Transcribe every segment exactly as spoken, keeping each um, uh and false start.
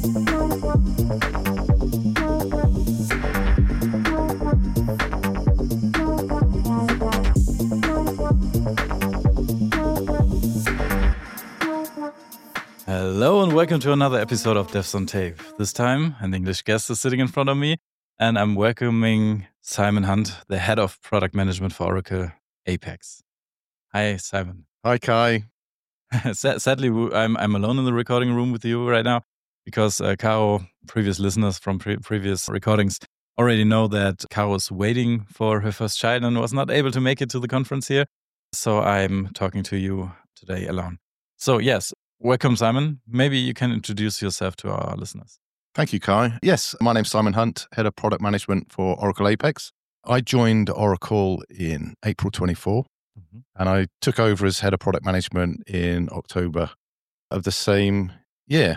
Hello and welcome to another episode of Devs on Tape. This time, an English guest is sitting in front of me, and I'm welcoming Simon Hunt, the head of product management for Oracle Apex. Hi, Simon. Hi, Kai. Sadly, I'm I'm alone in the recording room with you right now because uh, Caro, previous listeners from pre- previous recordings, already know that Caro is waiting for her first child and was not able to make it to the conference here. So I'm talking to you today alone. So yes. Welcome, Simon. Maybe you can introduce yourself to our listeners. Thank you, Kai. Yes, my name's Simon Hunt, Head of Product Management for Oracle Apex. I joined Oracle in April twenty-four, mm-hmm. and I took over as Head of Product Management in October of the same year.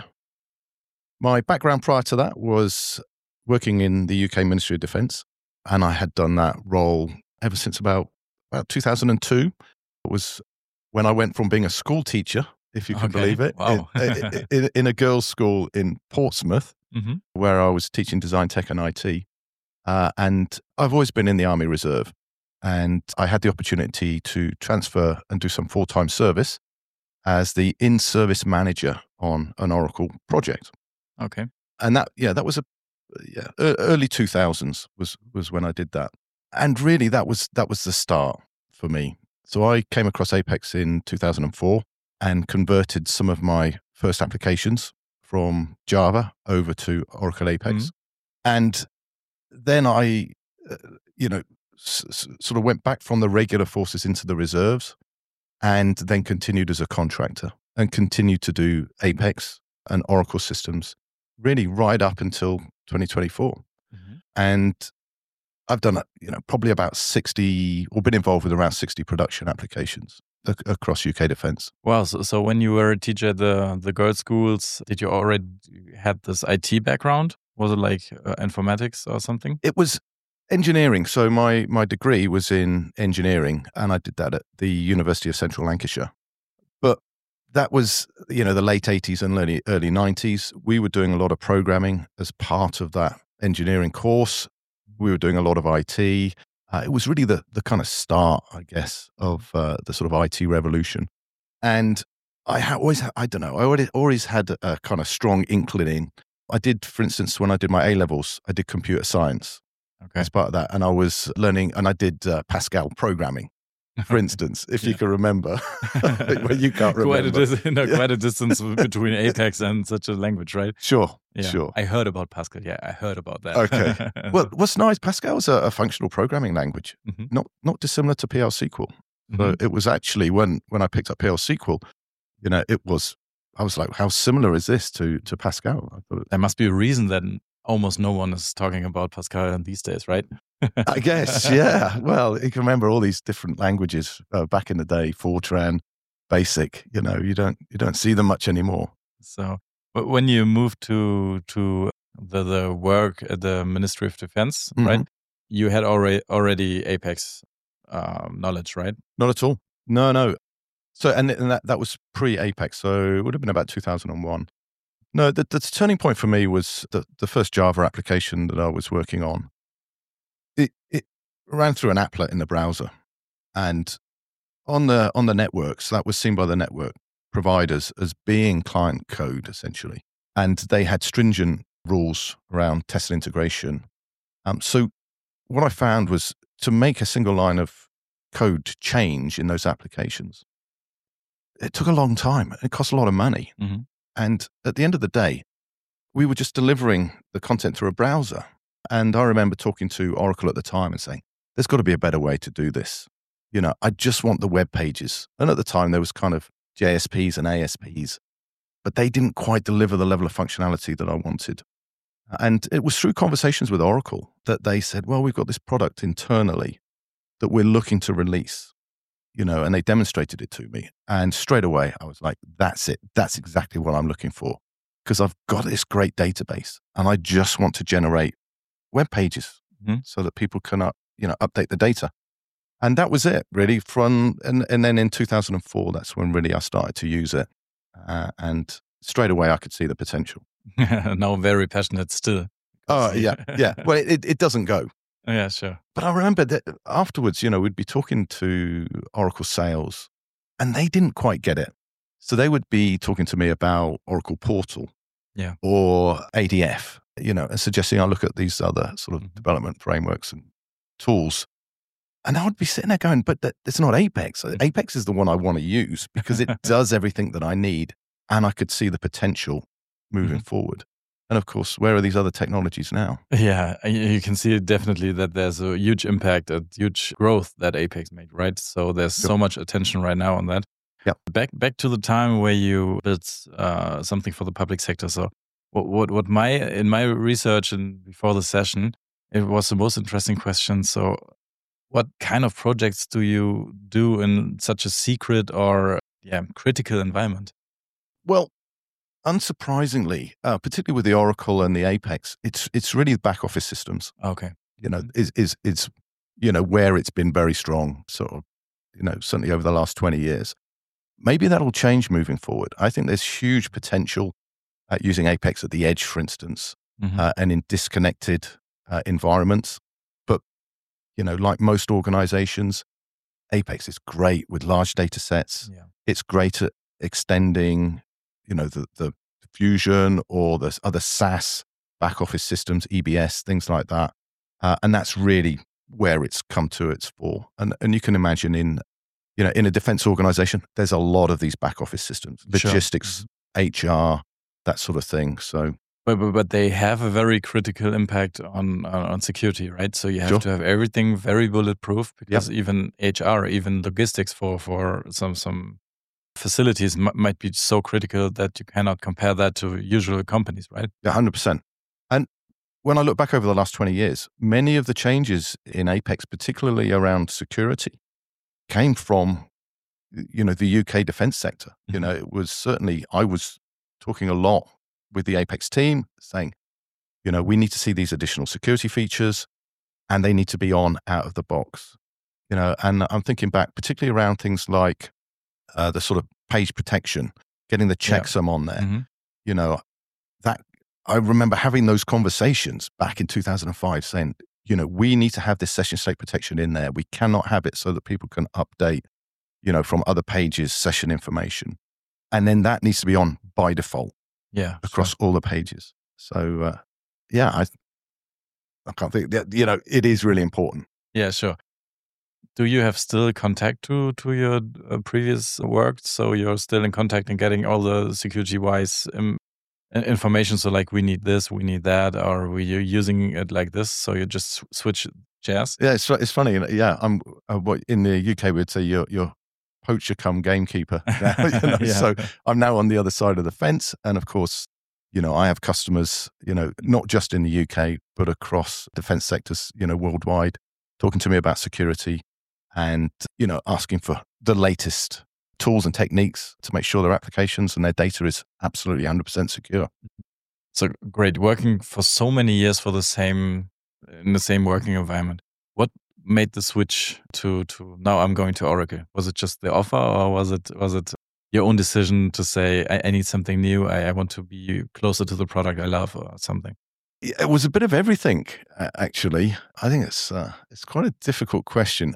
My background prior to that was working in the U K Ministry of Defence, and I had done that role ever since about, about two thousand two. It was when I went from being a school teacher, if you can okay. believe it, wow. in, in, in a girls' school in Portsmouth, mm-hmm. where I was teaching design, tech, and I T. Uh, and I've always been in the Army Reserve. And I had the opportunity to transfer and do some full-time service as the in-service manager on an Oracle project. Okay. And that, yeah, that was a yeah, early two thousands was was when I did that. And really, that was that was the start for me. So I came across Apex in two thousand four. And converted some of my first applications from Java over to Oracle Apex. Mm-hmm. And then I, uh, you know, s- s- sort of went back from the regular forces into the reserves and then continued as a contractor and continued to do Apex and Oracle systems really right up until twenty twenty-four. Mm-hmm. And I've done, you know, probably about sixty or been involved with around sixty production applications across U K defense. Wow. So, so when you were a teacher at the, the girls' schools, did you already have this I T background? Was it like uh, informatics or something? It was engineering. So my, my degree was in engineering, and I did that at the University of Central Lancashire. But that was, you know, the late eighties and early, early nineties. We were doing a lot of programming as part of that engineering course. We were doing a lot of I T. Uh, it was really the the kind of start, I guess, of uh, the sort of I T revolution. And I ha- always, ha- I don't know, I already, always had a, a kind of strong inkling. I did, for instance, when I did my A-levels, I did computer science okay. as part of that. And I was learning, and I did uh, Pascal programming, for instance, if yeah. you can remember. Well, you can't remember. Quite a, dis- no, yeah. quite a distance between Apex and such a language, right? Sure, yeah. sure. I heard about Pascal. Yeah, I heard about that. Okay. Well, what's nice, Pascal is a, a functional programming language, mm-hmm. not not dissimilar to P L S Q L. So mm-hmm. it was actually, when when I picked up P L S Q L, you know, it was, I was like, how similar is this to, to Pascal? I thought it, there must be a reason that almost no one is talking about Pascal these days, right? I guess, yeah. Well, you can remember all these different languages uh, back in the day, Fortran, BASIC, you know, you don't you don't see them much anymore. So when you moved to to the, the work at the Ministry of Defense, mm-hmm. right, you had already, already Apex um, knowledge, right? Not at all. No, no. So, and, and that, that was pre-Apex, so it would have been about two thousand one. No, the, the turning point for me was the, the first Java application that I was working on. It, it ran through an applet in the browser, and on the on the networks, that was seen by the network providers as being client code, essentially. And they had stringent rules around test and integration. Um, so what I found was to make a single line of code change in those applications, it took a long time. It cost a lot of money. Mm-hmm. And at the end of the day, we were just delivering the content through a browser. And I remember talking to Oracle at the time and saying, there's got to be a better way to do this. You know, I just want the web pages. And at the time, there was kind of J S Ps and A S Ps, but they didn't quite deliver the level of functionality that I wanted. And it was through conversations with Oracle that they said, well, we've got this product internally that we're looking to release, you know, and they demonstrated it to me. And straight away, I was like, that's it. That's exactly what I'm looking for, because I've got this great database and I just want to generate web pages mm-hmm. so that people can, up, you know, update the data. And that was it, really. From and, and then in two thousand four, that's when really I started to use it. Uh, and straight away, I could see the potential. Now very passionate still. Oh, yeah, yeah. Well, it, it doesn't go. Yeah, sure. But I remember that afterwards, you know, we'd be talking to Oracle sales and they didn't quite get it. So they would be talking to me about Oracle Portal Yeah. or A D F, you know, and suggesting I look at these other sort of Mhm. development frameworks and tools. And I would be sitting there going, but that, it's not Apex. Apex is the one I want to use because it does everything that I need. And I could see the potential moving Mhm. forward. And of course, where are these other technologies now? Yeah, y- you can see definitely that there's a huge impact, a huge growth that Apex made, right? So there's Sure. so much attention right now on that. Yep. Back back to the time where you built uh, something for the public sector. So what what what my in my research and before the session, it was the most interesting question. So what kind of projects do you do in such a secret or yeah critical environment? Well, unsurprisingly, uh, particularly with the Oracle and the Apex, it's it's really the back office systems. Okay. You know, Mhm. is is is you know where it's been very strong. Sort of, you know, certainly over the last twenty years. Maybe that'll change moving forward. I think there's huge potential at using Apex at the edge, for instance, Mhm. uh, and in disconnected uh, environments. But you know, like most organizations, Apex is great with large data sets. Yeah. It's great at extending, you know, the, the Fusion or the other SaaS back office systems, E B S, things like that. Uh, and that's really where it's come to its fore. And, and you can imagine in, you know, in a defense organization, there's a lot of these back office systems, Sure. logistics, H R, that sort of thing. So But, but but they have a very critical impact on on on security, right? So you have Sure. to have everything very bulletproof because even H R, even logistics for for some some facilities m- might be so critical that you cannot compare that to usual companies, right? Yeah, one hundred percent. And when I look back over the last twenty years, many of the changes in Apex, particularly around security, came from, you know, the U K defense sector. You Mhm. know, it was certainly, I was talking a lot with the Apex team saying, you know, we need to see these additional security features and they need to be on out of the box. You know, and I'm thinking back, particularly around things like uh, the sort of page protection, getting the Yeah. checksum on there. Mhm. You know, that I remember having those conversations back in two thousand five saying, you know, we need to have this session state protection in there. We cannot have it so that people can update, you know, from other pages, session information. And then that needs to be on by default Yeah. across Sure. all the pages. So, uh, yeah, I, I can't think that, you know, it is really important. Yeah. Sure. Do you have still contact to to your uh, previous work? So you're still in contact and getting all the security wise um, i- information. So like we need this, we need that, or we are using it like this. So you just sw- switch chairs. Yeah, it's, it's funny. you know, Yeah, I'm uh, what in the U K we'd say you're, you're poacher come gamekeeper. Now, you know, Yeah. So I'm now on the other side of the fence. And of course, you know, I have customers, you know, not just in the U K, but across defense sectors, you know, worldwide, talking to me about security and, you know, asking for the latest tools and techniques to make sure their applications and their data is absolutely one hundred percent secure. So great, working for so many years for the same in the same working environment. What made the switch to to now I'm going to Oracle? Was it just the offer, or was it was it your own decision to say I, I need something new? I, I want to be closer to the product I love, or something? Yeah, it was a bit of everything, uh, actually. I think it's uh, it's quite a difficult question.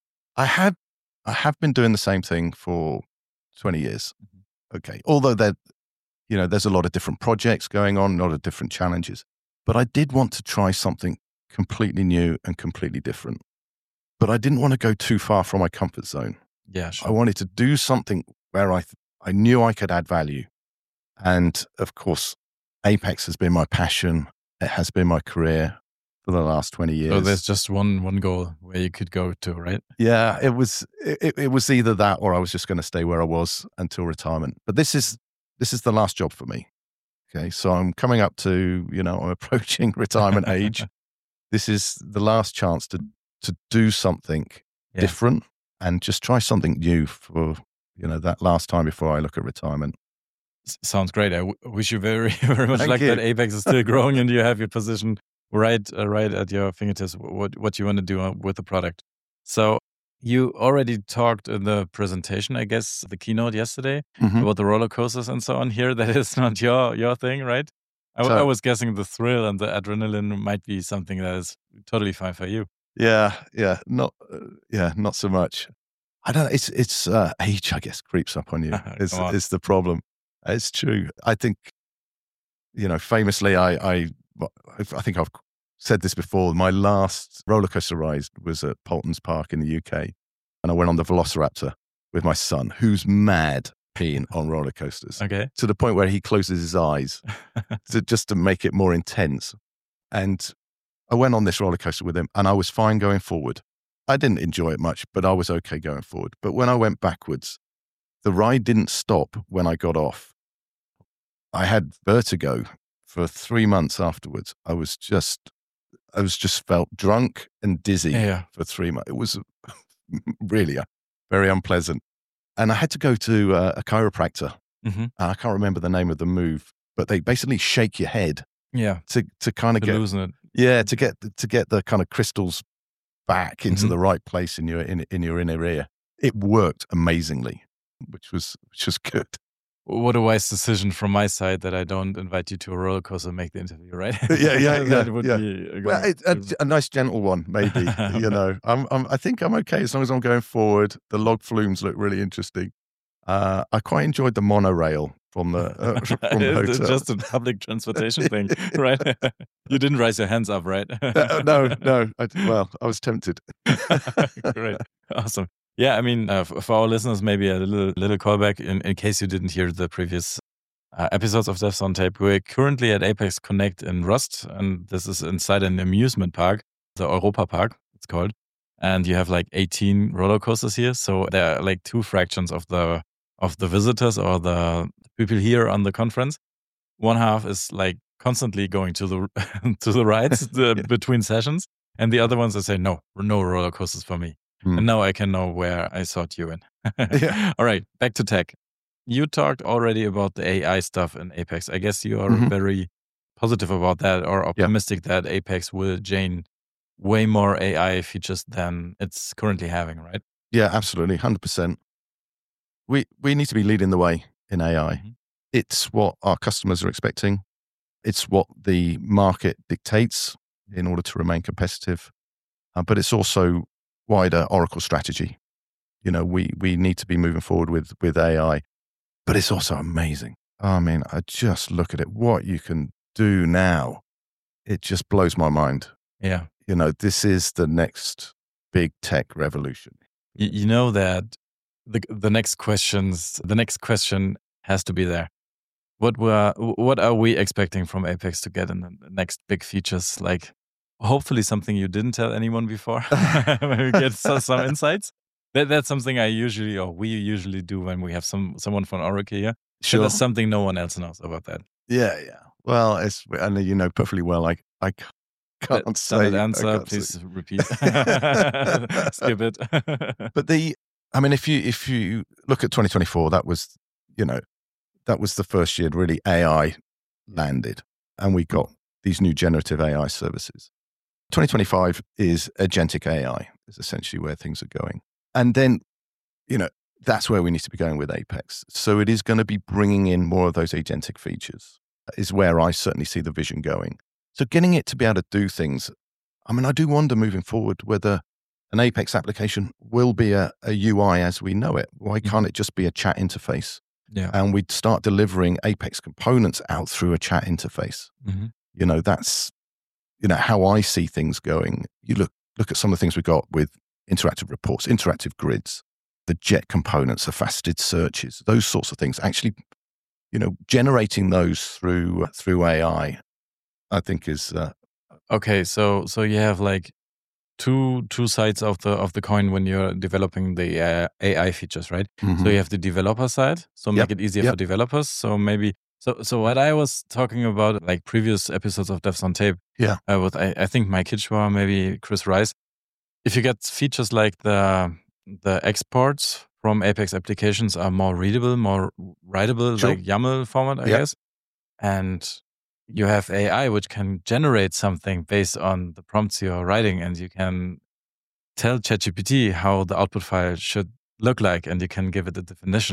I have I have been doing the same thing for twenty years. Mhm. Okay, although there, you know, there's a lot of different projects going on, a lot of different challenges. But I did want to try something completely new and completely different. But I didn't want to go too far from my comfort zone. Yeah, I sure. wanted to do something where I th- I knew I could add value. And of course, Apex has been my passion. It has been my career for the last twenty years. So there's just one one goal where you could go to, right? Yeah, it was it, it was either that or I was just going to stay where I was until retirement. But this is this is the last job for me. Okay, so I'm coming up to, you know, I'm approaching retirement age. This is the last chance to to do something Yeah. different and just try something new for, you know, that last time before I look at retirement. S- Sounds great. I w- wish you very very much Thank luck you. that Apex is still growing and you have your position right uh, right at your fingertips. wh- What what you want to do uh, with the product. So you already talked in the presentation, I guess, the keynote yesterday Mhm. about the roller coasters and so on. Here, that is not your your thing, right? I, So I was guessing the thrill and the adrenaline might be something that is totally fine for you. yeah, yeah, not uh, yeah, not so much. I don't know. It's it's uh, age, I guess, creeps up on you. Is Come on. is the problem? It's true. I think you know. Famously, I I I think I've said this before. My last roller coaster ride was at Paultons Park in the U K, and I went on the Velociraptor with my son, who's mad keen on roller coasters, Okay. to the point where he closes his eyes to, just to make it more intense. And I went on this roller coaster with him, and I was fine going forward. I didn't enjoy it much, but I was okay going forward. But when I went backwards, the ride didn't stop when I got off. I had vertigo for three months afterwards. I was just, I was just felt drunk and dizzy Yeah. for three months. It was really uh, very unpleasant. And I had to go to uh, a chiropractor. hmm And I can't remember the name of the move, but they basically shake your head Yeah. to to kind of To get loosen it. yeah to get to get the kind of crystals back into Mhm. the right place in your in, in your inner ear. It worked amazingly, which was which was good. What a wise decision from my side that I don't invite you to a roller coaster and make the interview, right? Yeah, yeah, yeah, That would yeah. be a Well, good- it, a, a nice gentle one, maybe. You know, I'm, I'm I think I'm okay as long as I'm going forward. The log flumes look really interesting. Uh, I quite enjoyed the monorail from the uh, from the It's hotel. just a public transportation thing, right? You didn't raise your hands up, right? Uh, no, no. I, well, I was tempted. Great. Awesome. Yeah, I mean, uh, f- for our listeners, maybe a little little callback in, in case you didn't hear the previous uh, episodes of Devs on Tape. We're currently at Apex Connect in Rust, and this is inside an amusement park, the Europa Park, it's called. And you have like eighteen roller coasters here. So there are like two fractions of the of the visitors or the people here on the conference. One half is like constantly going to the to the rides the, Yeah. between sessions, and the other ones that say no, no roller coasters for me. Hmm. And now I can know where I sought you in. Yeah. All right, back to tech. You talked already about the A I stuff in Apex. I guess you are Mhm. very positive about that or optimistic that Apex will gain way more A I features than it's currently having, right? Yeah, absolutely, one hundred percent. We we need to be leading the way in A I. Mhm. It's what our customers are expecting. It's what the market dictates in order to remain competitive. Uh, but it's also wider Oracle strategy. You know, we we need to be moving forward with with A I. But it's also amazing. I mean, I just look at it. What you can do now, it just blows my mind. Yeah. You know, this is the next big tech revolution. You, you know that the the next questions the next question has to be there. What were what are we expecting from Apex to get in the next big features? Like hopefully something you didn't tell anyone before. Maybe get some, some insights. That that's something I usually or we usually do when we have some someone from Oracle here. Sure. There's something no one else knows about that. Yeah, yeah. Well, it's I know you know perfectly well. I I ca- can't say. Standard I answer. can't say. Please repeat. Skip it. But the, I mean, if you if you look at twenty twenty-four, that was, you know, that was the first year really A I landed, and we got these new generative A I services. twenty twenty-five is agentic A I is essentially where things are going, and then, you know, that's where we need to be going with Apex. So it is going to be bringing in more of those agentic features. Is where I certainly see the vision going. So getting it to be able to do things. I mean, I do wonder moving forward whether an Apex application will be a, a U I as we know it. Why can't it just be a chat interface? Yeah. And we'd start delivering Apex components out through a chat interface. hmm You know, that's, you know, how I see things going. You look, look at some of the things we got with interactive reports, interactive grids, the jet components, the faceted searches, those sorts of things. Actually, you know, generating those through, through A I, I think is, uh, Okay, so so you have like two two sides of the of the coin when you're developing the uh, A I features, right? So mhm. you have the developer side, so make Yep, it easier for yep. developers. So maybe so so what I was talking about, like previous episodes of Devs on Tape, Yeah. uh, with I, I think Mike Hitchwa, maybe Chris Rice. If you get features like the the exports from Apex applications are more readable, more writable, Sure. like YAML format, I Yep. guess, and you have A I which can generate something based on the prompts you're writing, and you can tell ChatGPT how the output file should look like, and you can give it a definition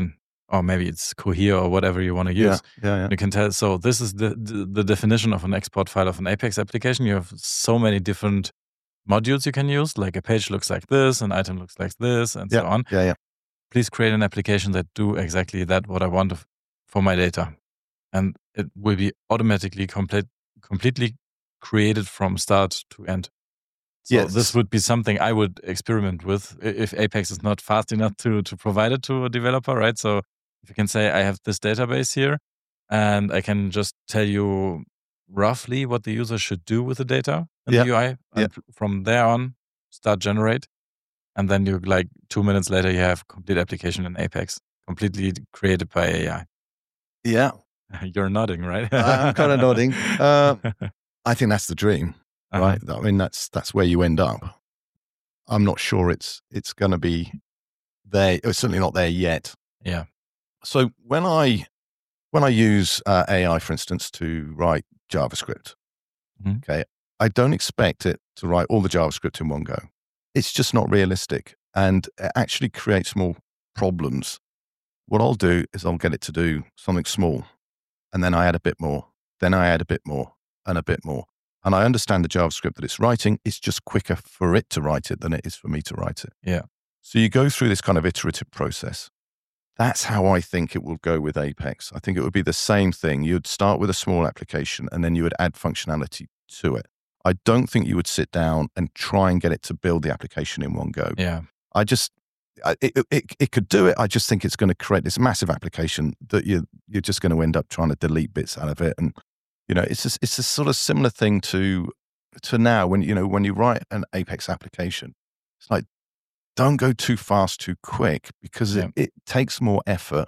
or maybe it's Cohere or whatever you want to use. Yeah, yeah, yeah. You can tell. So this is the, the the definition of an export file of an Apex application. You have so many different modules you can use. Like a page looks like this, an item looks like this, and yeah, so on. Yeah, yeah. Please create an application that do exactly that, what I want of, for my data. And it will be automatically complete, completely created from start to end. So Yes. this would be something I would experiment with if Apex is not fast enough to, to provide it to a developer, right? So if you can say, I have this database here, and I can just tell you roughly what the user should do with the data in Yeah. the U I. Yeah. And from there on, start generate. And then you like two minutes later, you have complete application in Apex, completely created by A I. Yeah. You're nodding, right? I'm kind of nodding. Uh, I think that's the dream, Uh-huh. right? I mean, that's that's where you end up. I'm not sure it's it's going to be there. It's certainly not there yet. Yeah. So when I when I use uh, A I, for instance, to write JavaScript, Mhm. okay, I don't expect it to write all the JavaScript in one go. It's just not realistic, and it actually creates more problems. What I'll do is I'll get it to do something small, and then I add a bit more, then I add a bit more, and a bit more. And I understand the JavaScript that it's writing. It's just quicker for it to write it than it is for me to write it. Yeah. So you go through this kind of iterative process. That's how I think it will go with Apex. I think it would be the same thing. You'd start with a small application, and then you would add functionality to it. I don't think you would sit down and try and get it to build the application in one go. Yeah. I just, I- it, it, it could do it. I just think it's going to create this massive application that you, you're just going to end up trying to delete bits out of it. And, you know, it's a, it's a sort of similar thing to, to now when, you know, when you write an Apex application, it's like, don't go too fast, too quick, because Yeah. it, it takes more effort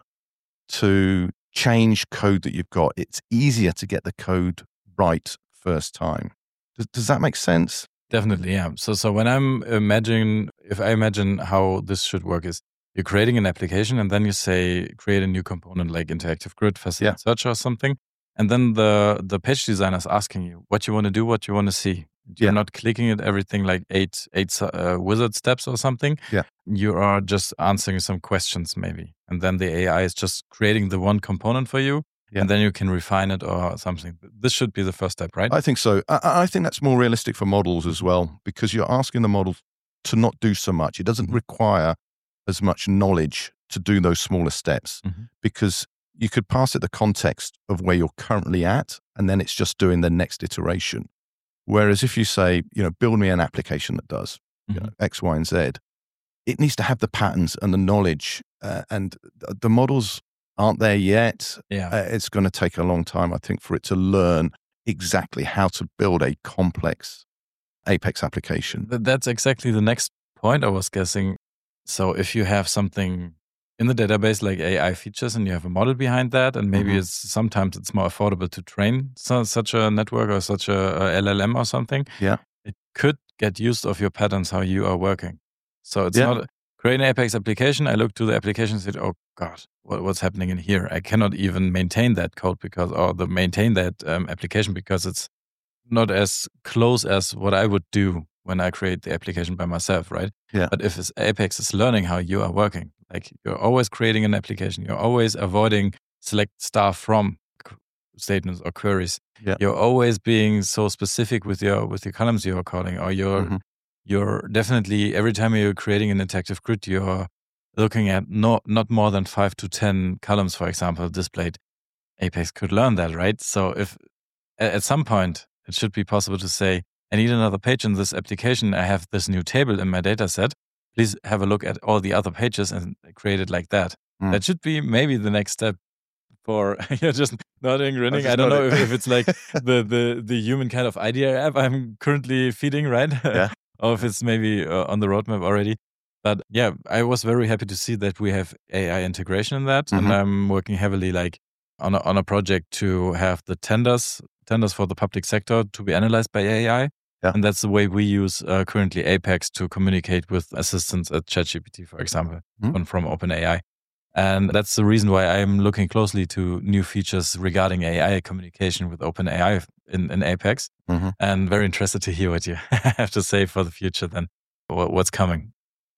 to change code that you've got. It's easier to get the code right first time. Does, does that make sense? Definitely, yeah. So, so when I'm imagine, if I imagine how this should work is, you're creating an application, and then you say create a new component like interactive grid, facet Yeah. search or something, and then the the page designer is asking you what you want to do, what you want to see. You're Yeah. not clicking at everything like eight eight uh, wizard steps or something. Yeah. You are just answering some questions maybe, and then the A I is just creating the one component for you, Yeah. and then you can refine it or something. This should be the first step, right? I think so. I, I think that's more realistic for models as well, because you're asking the model to not do so much. It doesn't require as much knowledge to do those smaller steps, Mhm. because you could pass it the context of where you're currently at, and then it's just doing the next iteration. Whereas if you say, you know, build me an application that does you know, X, Y, and Z, it needs to have the patterns and the knowledge, uh, and th- the models aren't there yet. Yeah. Uh, it's going to take a long time, I think, for it to learn exactly how to build a complex Apex application. Th- That's exactly the next point I was guessing. So if you have something in the database like A I features and you have a model behind that, and maybe Mhm. it's sometimes it's more affordable to train so, such a network or such a, a L L M or something. Yeah. It could get used of your patterns, how you are working. So it's Yeah. not create an Apex application. I look to the application and said, oh God, what, what's happening in here? I cannot even maintain that code because, or the maintain that um, application because it's not as close as what I would do when I create the application by myself, right? Yeah. But if it's Apex is learning how you are working, like you're always creating an application, you're always avoiding select star from c- statements or queries. Yeah. You're always being so specific with your with your columns you're calling, or you're Mhm. you're definitely every time you're creating an interactive grid, you're looking at not not more than five to ten columns, for example, displayed. Apex could learn that, right? So if a- at some point it should be possible to say, I need another page in this application. I have this new table in my data set. Please have a look at all the other pages and create it like that. Mm. That should be maybe the next step for you're just nodding, grinning. just I don't know nodding. if, if it's like the, the the human kind of idea app I'm currently feeding, right? Yeah. Or if it's maybe uh, on the roadmap already. But yeah, I was very happy to see that we have A I integration in that, Mhm. and I'm working heavily like on a, on a project to have the tenders tenders for the public sector to be analyzed by A I. Yeah. And that's the way we use uh, currently Apex to communicate with assistants at ChatGPT, for example, Mhm. and from OpenAI. And that's the reason why I'm looking closely to new features regarding A I communication with OpenAI in, in Apex. Mhm. And very interested to hear what you have to say for the future then, wha- what's coming.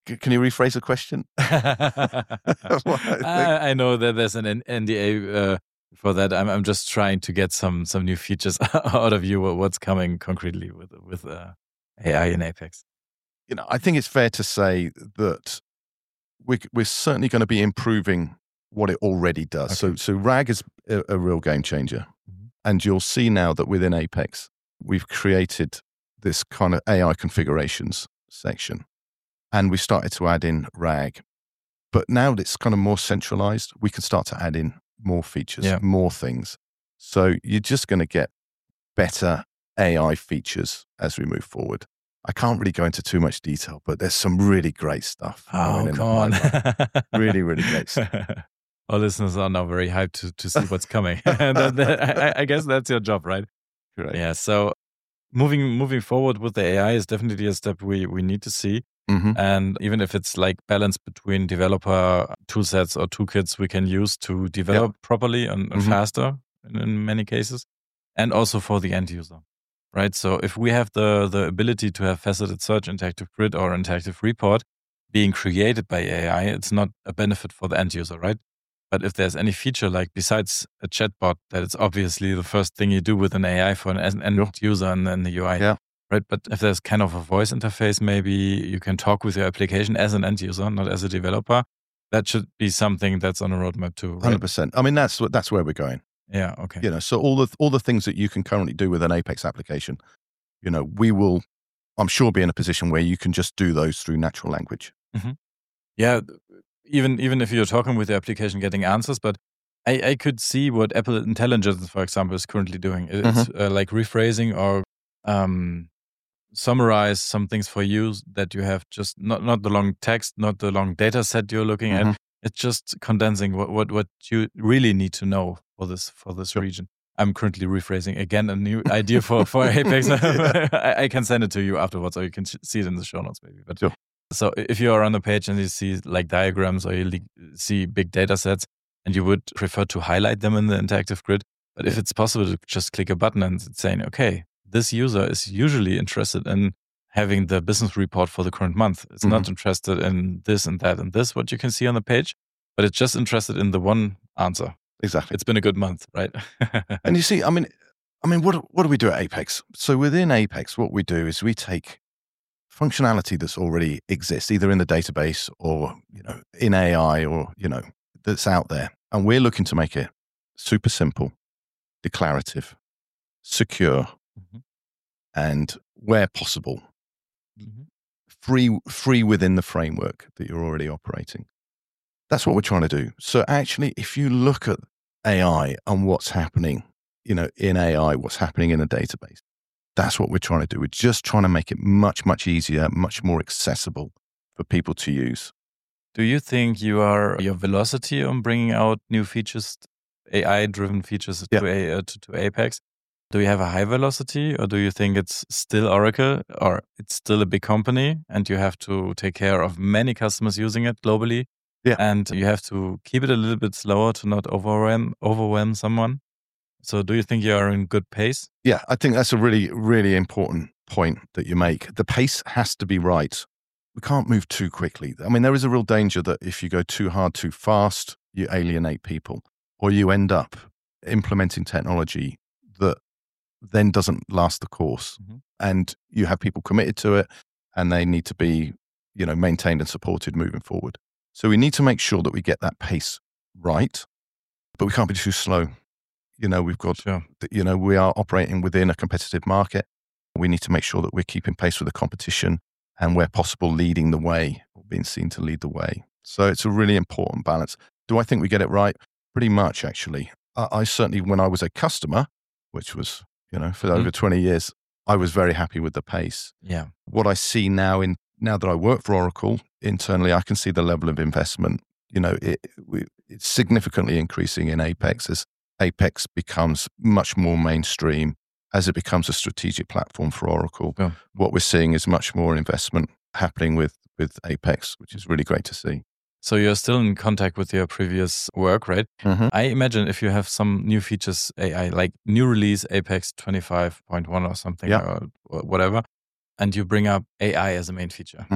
C- Can you rephrase the question? Well, I think- I, I know that there's an N D A uh, for that. I'm I'm just trying to get some some new features out of you. what- What's coming concretely with with uh, A I in Apex? you know, I think it's fair to say that we, we're certainly going to be improving what it already does. So, Okay. so RAG is a, a real game changer. Mhm. And you'll see now that within Apex, we've created this kind of A I configurations section. And we started to add in RAG. But now that it's kind of more centralized, we can start to add in more features, Yeah. more things. So you're just going to get better A I features as we move forward. I can't really go into too much detail, but there's some really great stuff. going Oh, in the come on. pipeline. Really, really great stuff. Our listeners are now very hyped to, to see what's coming. That- that- I, I guess that's your job, right? Great. Yeah. So moving moving forward with the A I is definitely a step we, we need to see. hmm And even if it's like balance between developer tool sets or toolkits we can use to develop properly and, and Mhm. faster in, in many cases, and also for the end user, right? So if we have the, the ability to have faceted search, interactive grid, or interactive report being created by A I, it's not a benefit for the end user, right? But if there's any feature like besides a chatbot, that it's obviously the first thing you do with an A I for an end Sure. user and then the U I. Yeah. Right, but if there's kind of a voice interface, maybe you can talk with your application as an end user, not as a developer. That should be something that's on a roadmap too, one right? hundred percent. I mean, that's what that's where we're going. Yeah, okay. You know, so all the all the things that you can currently do with an Apex application, you know, we will, I'm sure, be in a position where you can just do those through natural language. Yeah, th- even even if you're talking with the application, getting answers, but I, I could see what Apple Intelligence, for example, is currently doing. It- It's uh, like rephrasing or um, summarize some things for you that you have just not not the long text, not the long data set you're looking Mhm. at. It's just condensing what, what what you really need to know for this for this Sure. region. I'm currently rephrasing again a new idea for for Apex. Yeah. I, I can send it to you afterwards, or you can sh- see it in the show notes maybe. But Sure. so i- if you are on the page and you see like diagrams or you le- see big data sets, and you would prefer to highlight them in the interactive grid, but if it's possible to just click a button and it's saying, okay, this user is usually interested in having the business report for the current month. It's not interested in this and that and this, what you can see on the page, but it's just interested in the one answer. Exactly. It's been a good month, right? And you see, I mean, I mean, what what do we do at Apex? So within Apex, what we do is we take functionality that's already exists, either in the database or you know in A I or you know that's out there, and we're looking to make it super simple, declarative, secure, Mhm. and where possible, Mhm. free free within the framework that you're already operating. That's what we're trying to do. So actually, if you look at A I and what's happening, you know, in A I, what's happening in a database, that's what we're trying to do. We're just trying to make it much, much easier, much more accessible for people to use. Do you think you are your velocity on bringing out new features, A I-driven features Yeah. to, A, uh, to to Apex? Do you have a high velocity, or do you think it's still Oracle, or it's still a big company, and you have to take care of many customers using it globally? Yeah. And you have to keep it a little bit slower to not overwhelm overwhelm someone. So, do you think you are in good pace? Yeah, I think that's a really, really important point that you make. The pace has to be right. We can't move too quickly. I mean, there is a real danger that if you go too hard, too fast, you alienate people, or you end up implementing technology that then doesn't last the course. Mhm. And you have people committed to it, and they need to be, you know, maintained and supported moving forward. So we need to make sure that we get that pace right, but we can't be too slow. You know, we've got, Sure. you know, we are operating within a competitive market. We need to make sure that we're keeping pace with the competition and where possible leading the way or being seen to lead the way. So it's a really important balance. Do I think we get it right? Pretty much, actually. I, I certainly, when I was a customer, which was, you know, for Mhm. over twenty years, I was very happy with the pace. Yeah. What I see now in now that I work for Oracle internally, I can see the level of investment. You know, it, we, it's significantly increasing in Apex as Apex becomes much more mainstream, as it becomes a strategic platform for Oracle. Yeah. What we're seeing is much more investment happening with with Apex, which is really great to see. So you're still in contact with your previous work, right? Mhm. I imagine if you have some new features, A I, like new release Apex twenty-five point one or something, Yeah. or, or whatever, and you bring up A I as a main feature, Mhm.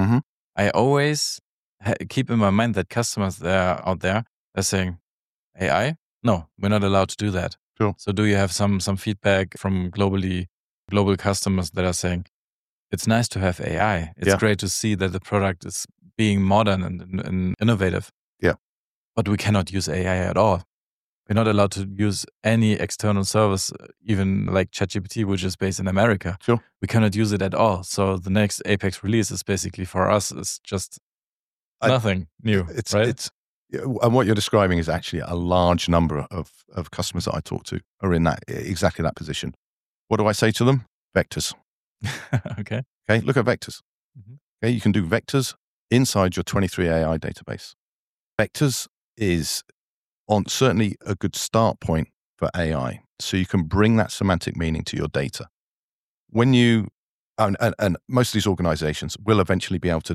I always ha- keep in my mind that customers there out there are saying, A I? No, we're not allowed to do that. Sure. So do you have some some feedback from globally global customers that are saying, it's nice to have A I. It's Yeah. great to see that the product is being modern and, and, and innovative. Yeah. But we cannot use A I at all. We're not allowed to use any external service, even like ChatGPT, which is based in America. Sure. We cannot use it at all. So the next Apex release is basically for us is just I- nothing new, It's right? it's yeah, and what you're describing is actually a large number of of customers that I talk to are in that exactly that position. What do I say to them? Vectors. Okay. Okay, look at vectors. Mhm. Okay, you can do vectors inside your twenty-three A I database. Vectors is on certainly a good start point for A I. So you can bring that semantic meaning to your data. When you, and, and, and most of these organizations will eventually be able to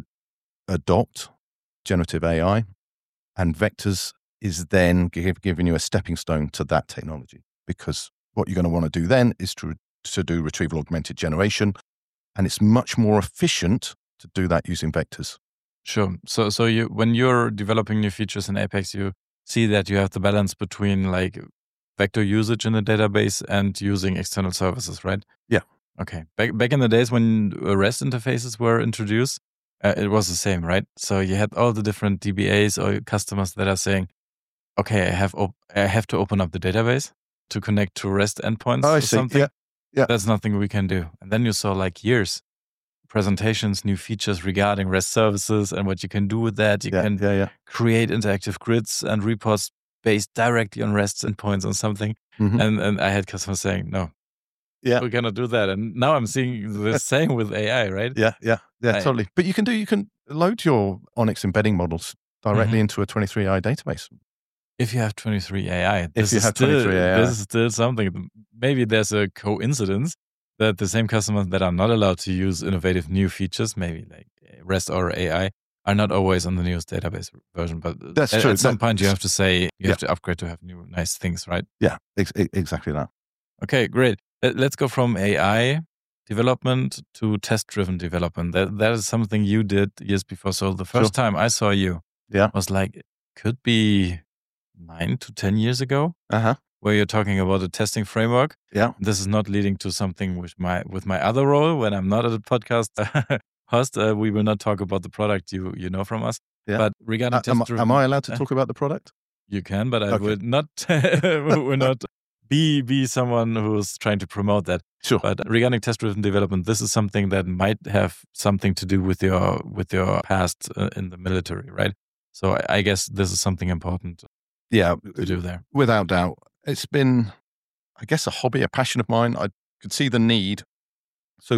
adopt generative A I, and vectors is then give, giving you a stepping stone to that technology, because what you're going to want to do then is to, to do retrieval augmented generation, and it's much more efficient to do that using vectors. Sure. So so you when you're developing new features in Apex, you see that you have the balance between like vector usage in the database and using external services, right? Yeah. Okay. Back back in the days when uh, REST interfaces were introduced, uh, it was the same, right? So you had all the different D B As or customers that are saying, "Okay, I have op- I have to open up the database to connect to REST endpoints Oh, I or see. something." Yeah. Yeah. That's nothing we can do. And then you saw like years presentations, new features regarding REST services and what you can do with that. You Yeah. can Yeah. Yeah. create interactive grids and reports based directly on REST endpoints or something. Mhm. And and I had customers saying, no, Yeah. we cannot do that. And now I'm seeing the same with A I, right? Yeah, yeah, yeah, I- totally. But you can do, you can load your Onyx embedding models directly Mhm. into a twenty-three A I database. If you have twenty-three A I, If this you is have still, twenty-three A I. this is still something. Maybe there's a coincidence that the same customers that are not allowed to use innovative new features, maybe like REST or A I, are not always on the newest database version. But That's at, true. at some That- point, you have to say you Yeah. have to upgrade to have new nice things, right? Yeah, ex- ex- exactly that. Okay, great. Let- Let's go from A I development to test-driven development. That that is something you did years before. So the first Sure. time I saw you Yeah. was like it could be nine to ten years ago, Uh huh. where you're talking about a testing framework. Yeah. This is not leading to something with my with my other role when I'm not a podcast host. Uh, we will not talk about the product you you know from us. Yeah. But regarding Uh, am, test-driven, am I allowed to uh, talk about the product? you can, but I Okay. would not will not be be someone who's trying to promote that. Sure. But regarding test-driven development, this is something that might have something to do with your with your past uh, in the military, right? So I, I guess this is something important Yeah, to do there. without doubt. It's been, I guess, a hobby, a passion of mine. I could see the need. So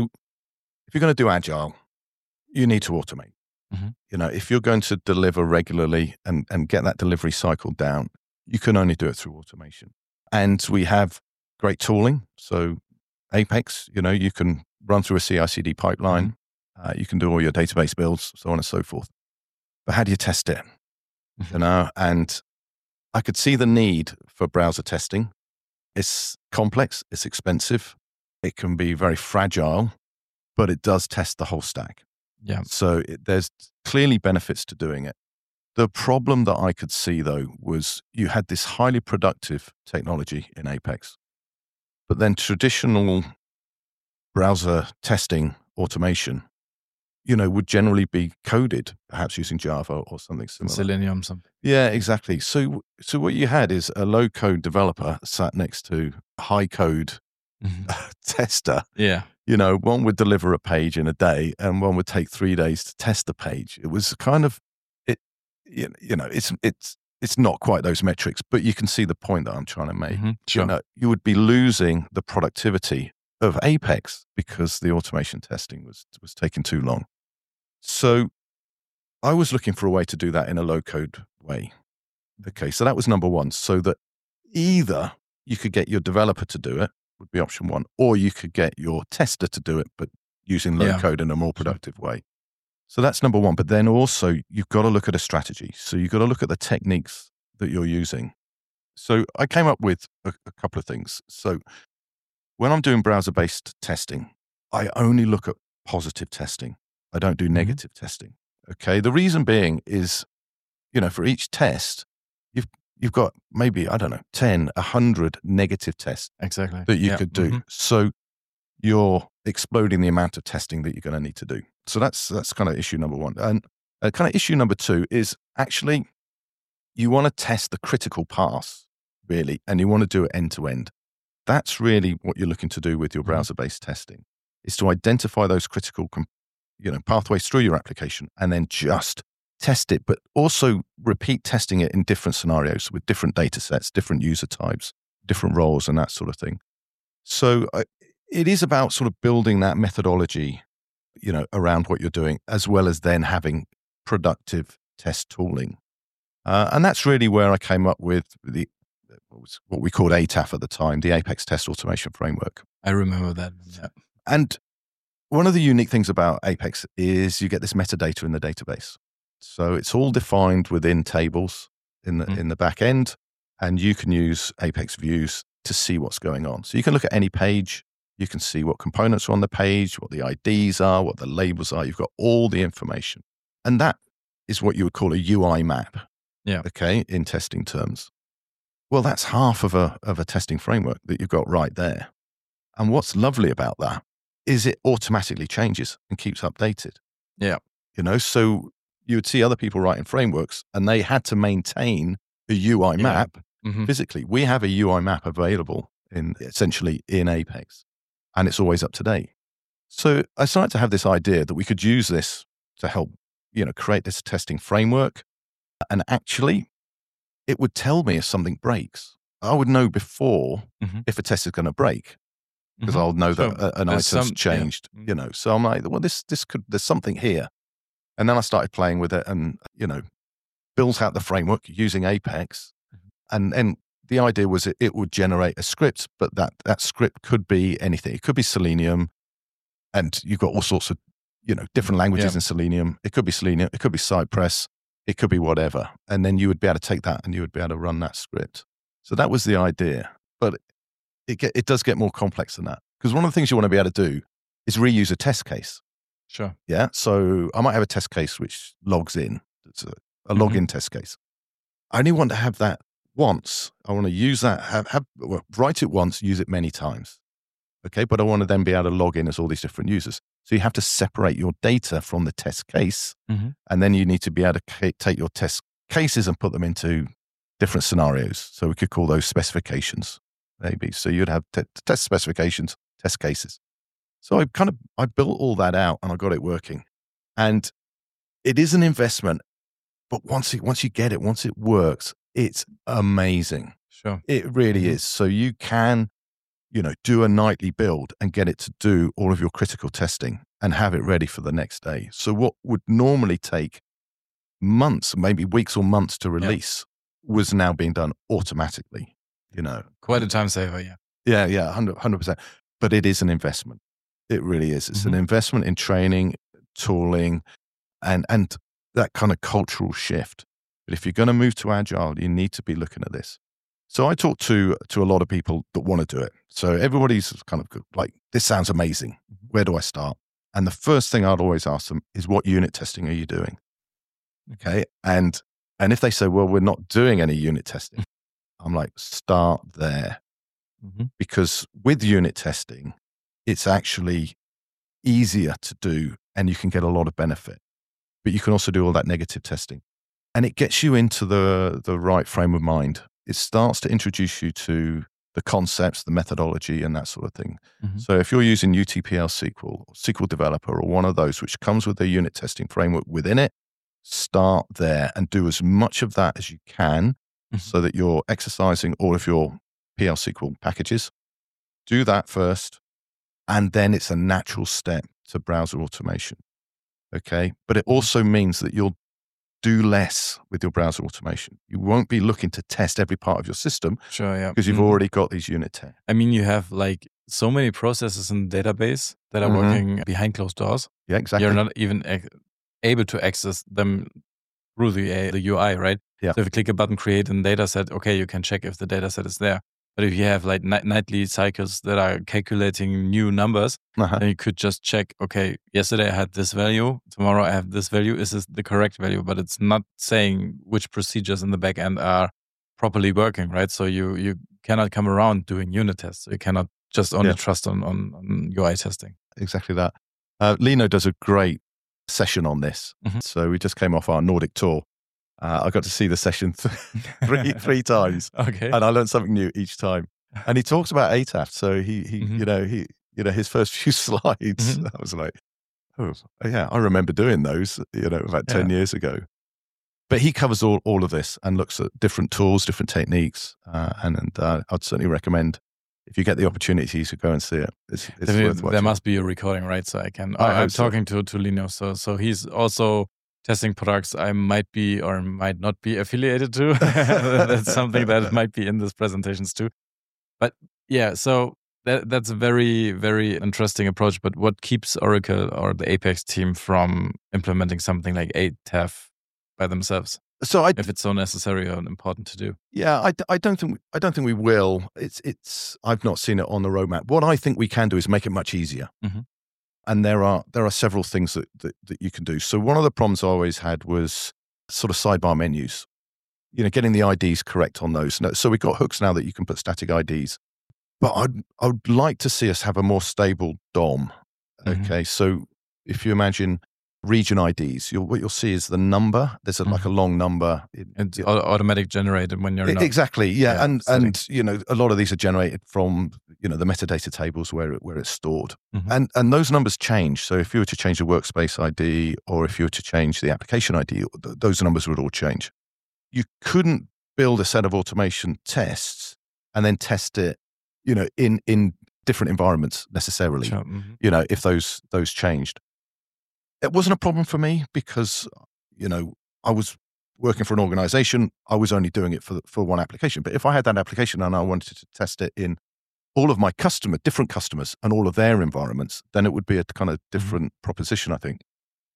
if you're going to do agile, you need to automate. Mhm. You know, if you're going to deliver regularly and, and get that delivery cycle down, you can only do it through automation. And we have great tooling. So Apex, you know, you can run through a C I C D pipeline. Uh, you can do all your database builds, so on and so forth. But how do you test it? Mhm. You know, and I could see the need for browser testing. It's complex, it's expensive, it can be very fragile, but it does test the whole stack. Yeah. So it, there's clearly benefits to doing it. The problem that I could see, though, was you had this highly productive technology in Apex, but then traditional browser testing automation, you know, would generally be coded, perhaps using Java or something similar. Selenium, something. Yeah, exactly. So, so what you had is a low-code developer sat next to a high-code Mhm. tester. Yeah. You know, one would deliver a page in a day, and one would take three days to test the page. It was kind of it. You you know, it's it's it's not quite those metrics, but you can see the point that I'm trying to make. Mhm. Sure. You know, you would be losing the productivity of Apex because the automation testing was was taking too long. So I was looking for a way to do that in a low code way. Okay, so that was number one. So that either you could get your developer to do it, would be option one, or you could get your tester to do it, but using low Yeah. code in a more productive way. So that's number one. But then also you've got to look at a strategy. So you've got to look at the techniques that you're using. So I came up with a, a couple of things. So when I'm doing browser-based testing, I only look at positive testing. I don't do Mhm. negative testing. Okay. The reason being is, you know, for each test, you've you've got maybe, I don't know, ten, a hundred negative tests Exactly. that you Yeah. could do. Mhm. So you're exploding the amount of testing that you're going to need to do. So that's that's kind of issue number one. And uh, kind of issue number two is actually you want to test the critical paths, really, and you want to do it end to end. That's really what you're looking to do with your Mhm. browser-based testing, is to identify those critical, com- you know, pathways through your application and then just test it, but also repeat testing it in different scenarios with different data sets, different user types, different roles, and that sort of thing. So uh, it is about sort of building that methodology, you know, around what you're doing, as well as then having productive test tooling. Uh, and that's really where I came up with the what, was, what we called A T A F at the time, the Apex Test Automation Framework. I remember that. Yeah. And one of the unique things about Apex is you get this metadata in the database. So it's all defined within tables in the Mhm. in the back end, and you can use Apex views to see what's going on. So you can look at any page, you can see what components are on the page, what the I Ds are, what the labels are. You've got all the information. And that is what you would call a U I map. Yeah. Okay, in testing terms. Well, that's half of a of a testing framework that you've got right there. And what's lovely about that is it automatically changes and keeps updated. Yeah. You know, so you would see other people writing frameworks and they had to maintain a U I Yeah. map Mhm. physically. We have a U I map available in essentially in Apex, and it's always up to date. So I started to have this idea that we could use this to help, you know, create this testing framework. And actually, it would tell me if something breaks. I would know before Mhm. if a test is going to break, because Mhm. I'll know So that a- an there's item's some- yeah. changed, Mhm. you know. So I'm like, well, this this could there's something here. And then I started playing with it and, you know, built out the framework using Apex. Mhm. And then the idea was it, it would generate a script, but that that script could be anything. It could be Selenium, and you've got all sorts of, you know, different languages Yeah. in Selenium. It could be Selenium, it could be Cypress, it could be whatever. And then you would be able to take that and you would be able to run that script. So that was the idea. But it get, it does get more complex than that, because one of the things you want to be able to do is reuse a test case. Sure. Yeah. So I might have a test case which logs in. It's a, a Mhm. login test case. I only want to have that once. I want to use that, have, have well, write it once, use it many times. Okay. But I want to then be able to log in as all these different users. So you have to separate your data from the test case. Mhm. And then you need to be able to ca- take your test cases and put them into different scenarios. So we could call those specifications, maybe. So you'd have te- test specifications, test cases. So I kind of, I built all that out and I got it working. And it is an investment, but once it, once you get it, once it works, it's amazing. Sure. It really Mhm. is. So you can, you know, do a nightly build and get it to do all of your critical testing and have it ready for the next day. So what would normally take months, maybe weeks or months to release, was now being done automatically, you know. Quite a time saver. Yeah. Yeah, yeah, one hundred, one hundred percent. But it is an investment. It really is. It's Mhm. an investment in training, tooling, and and that kind of cultural shift. But if you're going to move to agile, you need to be looking at this. So I talk to to a lot of people that want to do it. So everybody's kind of like, this sounds amazing. Mhm. Where do I start? And the first thing I'd always ask them is, what unit testing are you doing? Okay. And and if they say, well, we're not doing any unit testing, I'm like, start there. Mhm. Because with unit testing, it's actually easier to do and you can get a lot of benefit. But you can also do all that negative testing. And it gets you into the, the right frame of mind. It starts to introduce you to the concepts, the methodology, and that sort of thing. Mhm. So if you're using U T P L S Q L, or S Q L Developer, or one of those which comes with a unit testing framework within it, start there and do as much of that as you can Mhm. so that you're exercising all of your P L S Q L packages. Do that first, and then it's a natural step to browser automation. Okay. But it also means that you'll do less with your browser automation. You won't be looking to test every part of your system Sure. Yeah. because you've Mhm. already got these unit tests. I mean, you have like so many processes in the database that are Mhm. working behind closed doors. Yeah, exactly. You're not even ac- able to access them through the, uh, the U I, right? Yeah. So if you click a button, create a data set, okay, you can check if the data set is there. But if you have like ni- nightly cycles that are calculating new numbers, Uh-huh. then you could just check, okay, yesterday I had this value, tomorrow I have this value. Is this the correct value? But it's not saying which procedures in the back end are properly working, right? So you you cannot come around doing unit tests. You cannot just only Yeah. trust on, on, on U I testing. Exactly that. Uh, Lino does a great session on this. Mhm. So we just came off our Nordic tour. Uh, I got to see the session th- three three times, Okay. and I learned something new each time. And he talks about A T A F. So he he Mhm. you know he you know his first few slides. Mhm. I was like, oh yeah, I remember doing those. You know, about ten Yeah. years ago. But he covers all all of this and looks at different tools, different techniques, uh, and and uh, I'd certainly recommend. If you get the opportunity to go and see it, it's, it's There, worth watching. there must be a recording, right? So I can. I I, I'm hope so. talking to to Lino, so so he's also testing products I might be or might not be affiliated to. That's something that might be in these presentations too. But yeah, so that that's a very very interesting approach. But what keeps Oracle or the Apex team from implementing something like A T A F by themselves, So I, if it's so necessary or important to do? yeah, I, I don't think I don't think we will. It's it's I've not seen it on the roadmap. What I think we can do is make it much easier. Mhm. And there are there are several things that, that that you can do. So one of the problems I always had was sort of sidebar menus. You know, getting the I Ds correct on those. No- So we've got hooks now that you can put static I Ds. But I'd I'd like to see us have a more stable D O M. Mhm. Okay, so if you imagine region I Ds, you'll, what you'll see is the number. There's a, like a long number. in- It's in- au- automatic generated when you're E- not. Exactly, yeah, yeah, and setting. and you know a lot of these are generated from you know the metadata tables where it, where it's stored, Mhm. and and those numbers change. So if you were to change the workspace I D or if you were to change the application I D, th- those numbers would all change. You couldn't build a set of automation tests and then test it, you know, in in different environments necessarily. Sure, mhm. You know, if those those changed, it wasn't a problem for me because you know I was working for an organization. I was only doing it for for one application. But if I had that application and I wanted to test it in all of my customer, different customers and all of their environments, then it would be a kind of different proposition, I think.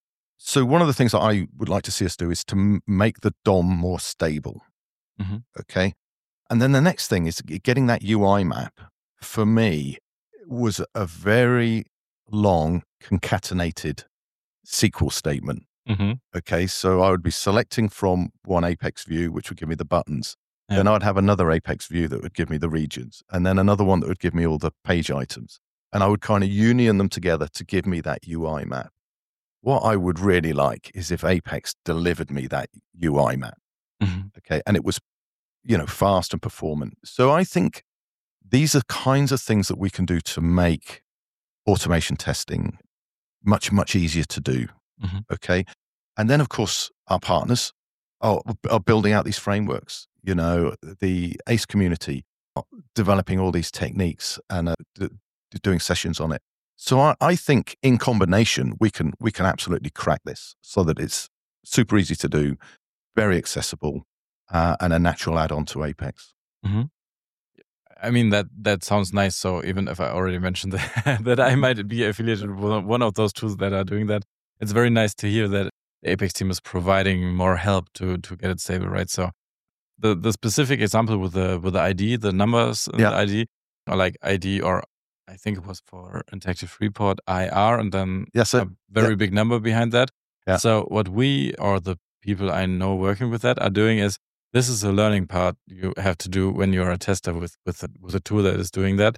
So one of the things that I would like to see us do is to m- make the D O M more stable. Mhm. Okay. And then the next thing is g- getting that U I map for me was a very long concatenated S Q L statement. Mhm. Okay, so I would be selecting from one Apex view, which would give me the buttons. Yeah. Then I'd have another Apex view that would give me the regions, and then another one that would give me all the page items. And I would kind of union them together to give me that U I map. What I would really like is if Apex delivered me that U I map, Mhm. okay, and it was, you know, fast and performant. So I think these are kinds of things that we can do to make automation testing much, much easier to do. Mhm. Okay. And then, of course, our partners are, are building out these frameworks. You know, the ACE community are developing all these techniques and uh, d- d- doing sessions on it. So I, I think in combination, we can we can absolutely crack this so that it's super easy to do, very accessible, uh, and a natural add-on to Apex. Mhm. I mean, that that sounds nice. So even if I already mentioned that, that I might be affiliated with one of those tools that are doing that, it's very nice to hear that the Apex team is providing more help to to get it stable, right? So the the specific example with the with the I D, the numbers in Yeah. the I D, or like I D, or I think it was for Interactive Report I R, and then Yes, a sir. very Yeah. big number behind that. Yeah. So what we or the people I know working with that are doing is, this is a learning part you have to do when you're a tester with with a, with a tool that is doing that.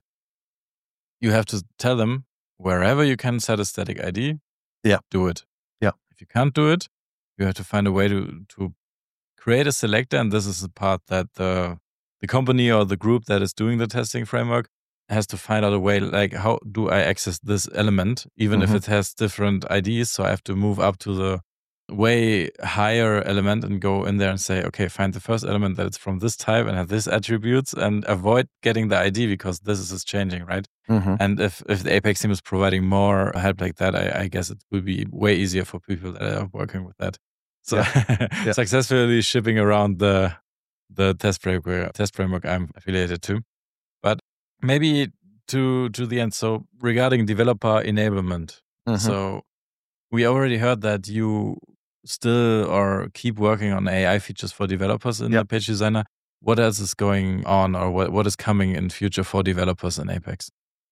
You have to tell them wherever you can set a static I D, Yeah. do it. Yeah. If you can't do it, you have to find a way to to create a selector, and this is the part that the the company or the group that is doing the testing framework has to find out a way, like, how do I access this element, even Mhm. if it has different I Ds. So I have to move up to the way higher element and go in there and say, okay, find the first element that it's from this type and have this attributes, and avoid getting the I D because this is is changing, right? Mhm. And if, if the Apex team is providing more help like that, I, I guess it will be way easier for people that are working with that. So Yeah. successfully shipping around the the test framework test framework I'm affiliated to. But maybe to to the end. So regarding developer enablement, Mhm. so we already heard that you still or keep working on A I features for developers in Yep. the Page Designer. what else is going on, or what, what is coming in future for developers in Apex?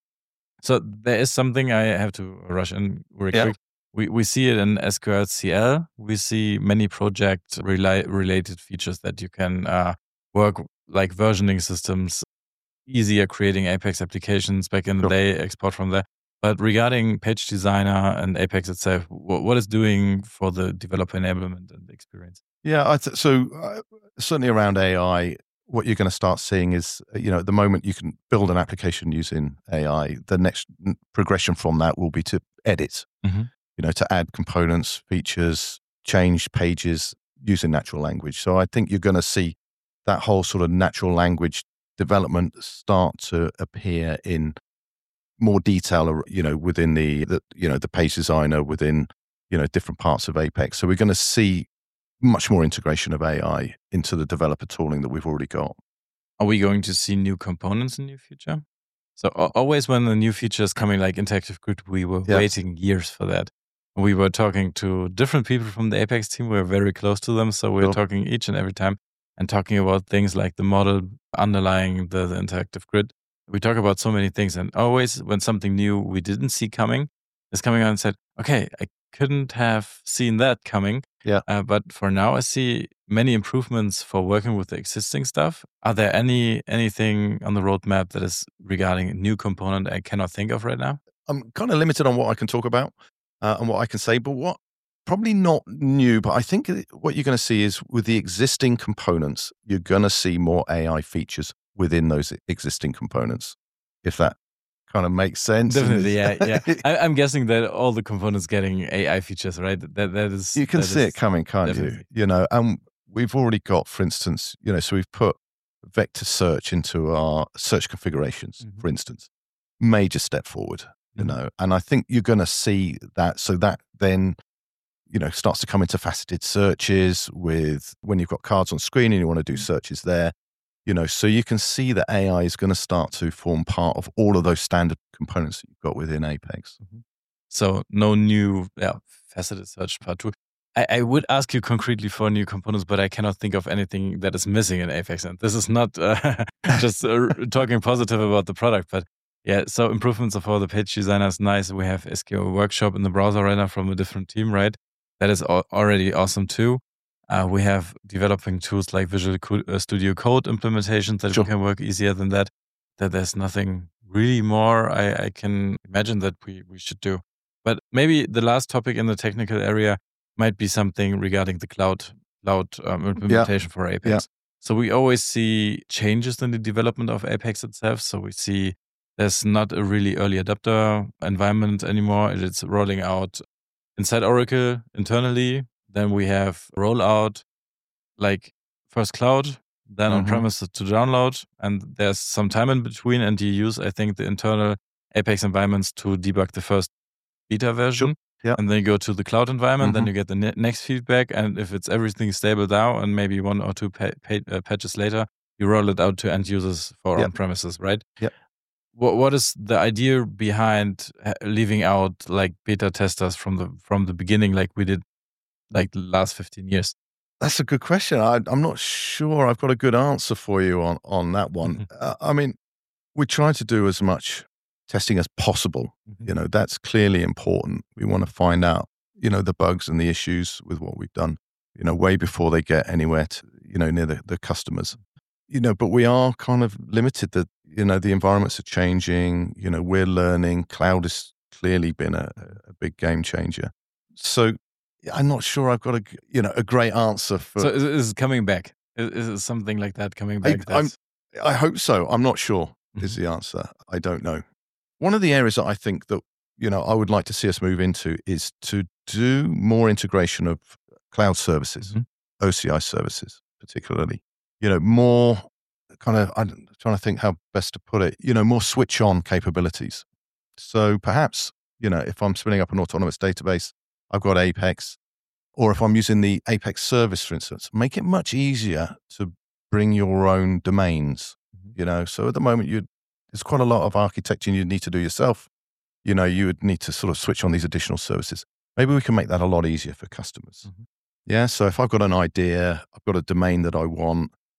So there is something I have to rush in very Yeah. quick. We we see it in S Q L C L. We see many project rela- related features that you can uh, work, like versioning systems, easier creating Apex applications back in the Sure. day, export from there. But regarding Page Designer and Apex itself, what, what is doing for the developer enablement and experience? Yeah, I th- so uh, certainly around A I, what you're going to start seeing is, uh, you know, at the moment you can build an application using A I. The next n- progression from that will be to edit, Mhm. you know, to add components, features, change pages using natural language. So I think you're going to see that whole sort of natural language development start to appear in more detail, ar- you know, within the, the you know, the page designer, within, you know, different parts of Apex. So we're going to see much more integration of A I into the developer tooling that we've already got. Are we going to see new components in the future? So al- always when the new feature is coming, like interactive grid, we were Yeah. waiting years for that. We were talking to different people from the Apex team. We are very close to them, so we're Sure. talking each and every time and talking about things like the model underlying the, the interactive grid. We talk about so many things, and always when something new we didn't see coming is coming out and said, "Okay, I couldn't have seen that coming." Yeah. Uh, but for now, I see many improvements for working with the existing stuff. Are there any anything on the roadmap that is regarding a new component I cannot think of right now? I'm kind of limited on what I can talk about uh, and what I can say, but what probably not new, but I think it- what you're going to see is with the existing components, you're going to see more A I features within those existing components, if that kind of makes sense. and Definitely, yeah, is- yeah. I, I'm guessing that all the components getting A I features, right? That that is you can that see is it coming, can't definitely. you? You know, and we've already got, for instance, you know, so we've put vector search into our search configurations, Mhm. for instance, major step forward, you Mhm. know, and I think you're going to see that. So that then, you know, starts to come into faceted searches with when you've got cards on screen and you want to do Mhm. searches there, you know, so you can see that A I is going to start to form part of all of those standard components that you've got within Apex. Mhm. So no new, yeah, faceted search part two. I, I would ask you concretely for new components, but I cannot think of anything that is missing in Apex. And this is not uh, just uh, talking positive about the product, but yeah. So improvements for the page designer is nice. We have S Q L Workshop in the browser right now from a different team, right? That is al- already awesome too. Uh, we have developing tools like Visual Co- uh, Studio Code implementations that Sure. we can work easier than that. That there's nothing really more I, I can imagine that we, we should do. But maybe the last topic in the technical area might be something regarding the cloud cloud um, implementation for Apex. Yeah. So we always see changes in the development of Apex itself. So we see there's not a really early adopter environment anymore. It's rolling out inside Oracle internally. Then we have rollout like first cloud, then Mhm. on premises to download, and there's some time in between. And you use, I think, the internal Apex environments to debug the first beta version. Yeah. And then you go to the cloud environment, then Mhm. you get the ne- next feedback. And if it's everything stable now, and maybe one or two pa- pa- uh, patches later, you roll it out to end users for Yeah. on premises, right? Yeah. What What is the idea behind uh, leaving out like beta testers from the from the beginning, like we did like the last fifteen years? That's a good question. I, I'm not sure I've got a good answer for you on, on that one. Mhm. Uh, I mean, we try to do as much testing as possible. Mhm. You know, that's clearly important. We want to find out, you know, the bugs and the issues with what we've done, you know, way before they get anywhere to, you know, near the, the customers. You know, but we are kind of limited that, you know, the environments are changing, you know, we're learning. Cloud has clearly been a, a big game changer. So yeah, I'm not sure I've got a, g- you know, a great answer for. So is, is it coming back? Is, is it something like that coming I, back? I'm, That's I hope so. I'm not sure is Mhm. the answer. I don't know. One of the areas that I think that, you know, I would like to see us move into is to do more integration of cloud services, Mhm. O C I services, particularly, you know, more kind of, I'm trying to think how best to put it, you know, more switch on capabilities. So perhaps, you know, if I'm spinning up an autonomous database, I've got Apex, or if I'm using the Apex service, for instance, make it much easier to bring your own domains, Mhm. you know. So at the moment, you there's quite a lot of architecture you need to do yourself. You know, you would need to sort of switch on these additional services. Maybe we can make that a lot easier for customers. Mhm. Yeah. So if I've got an idea, I've got a domain that I want,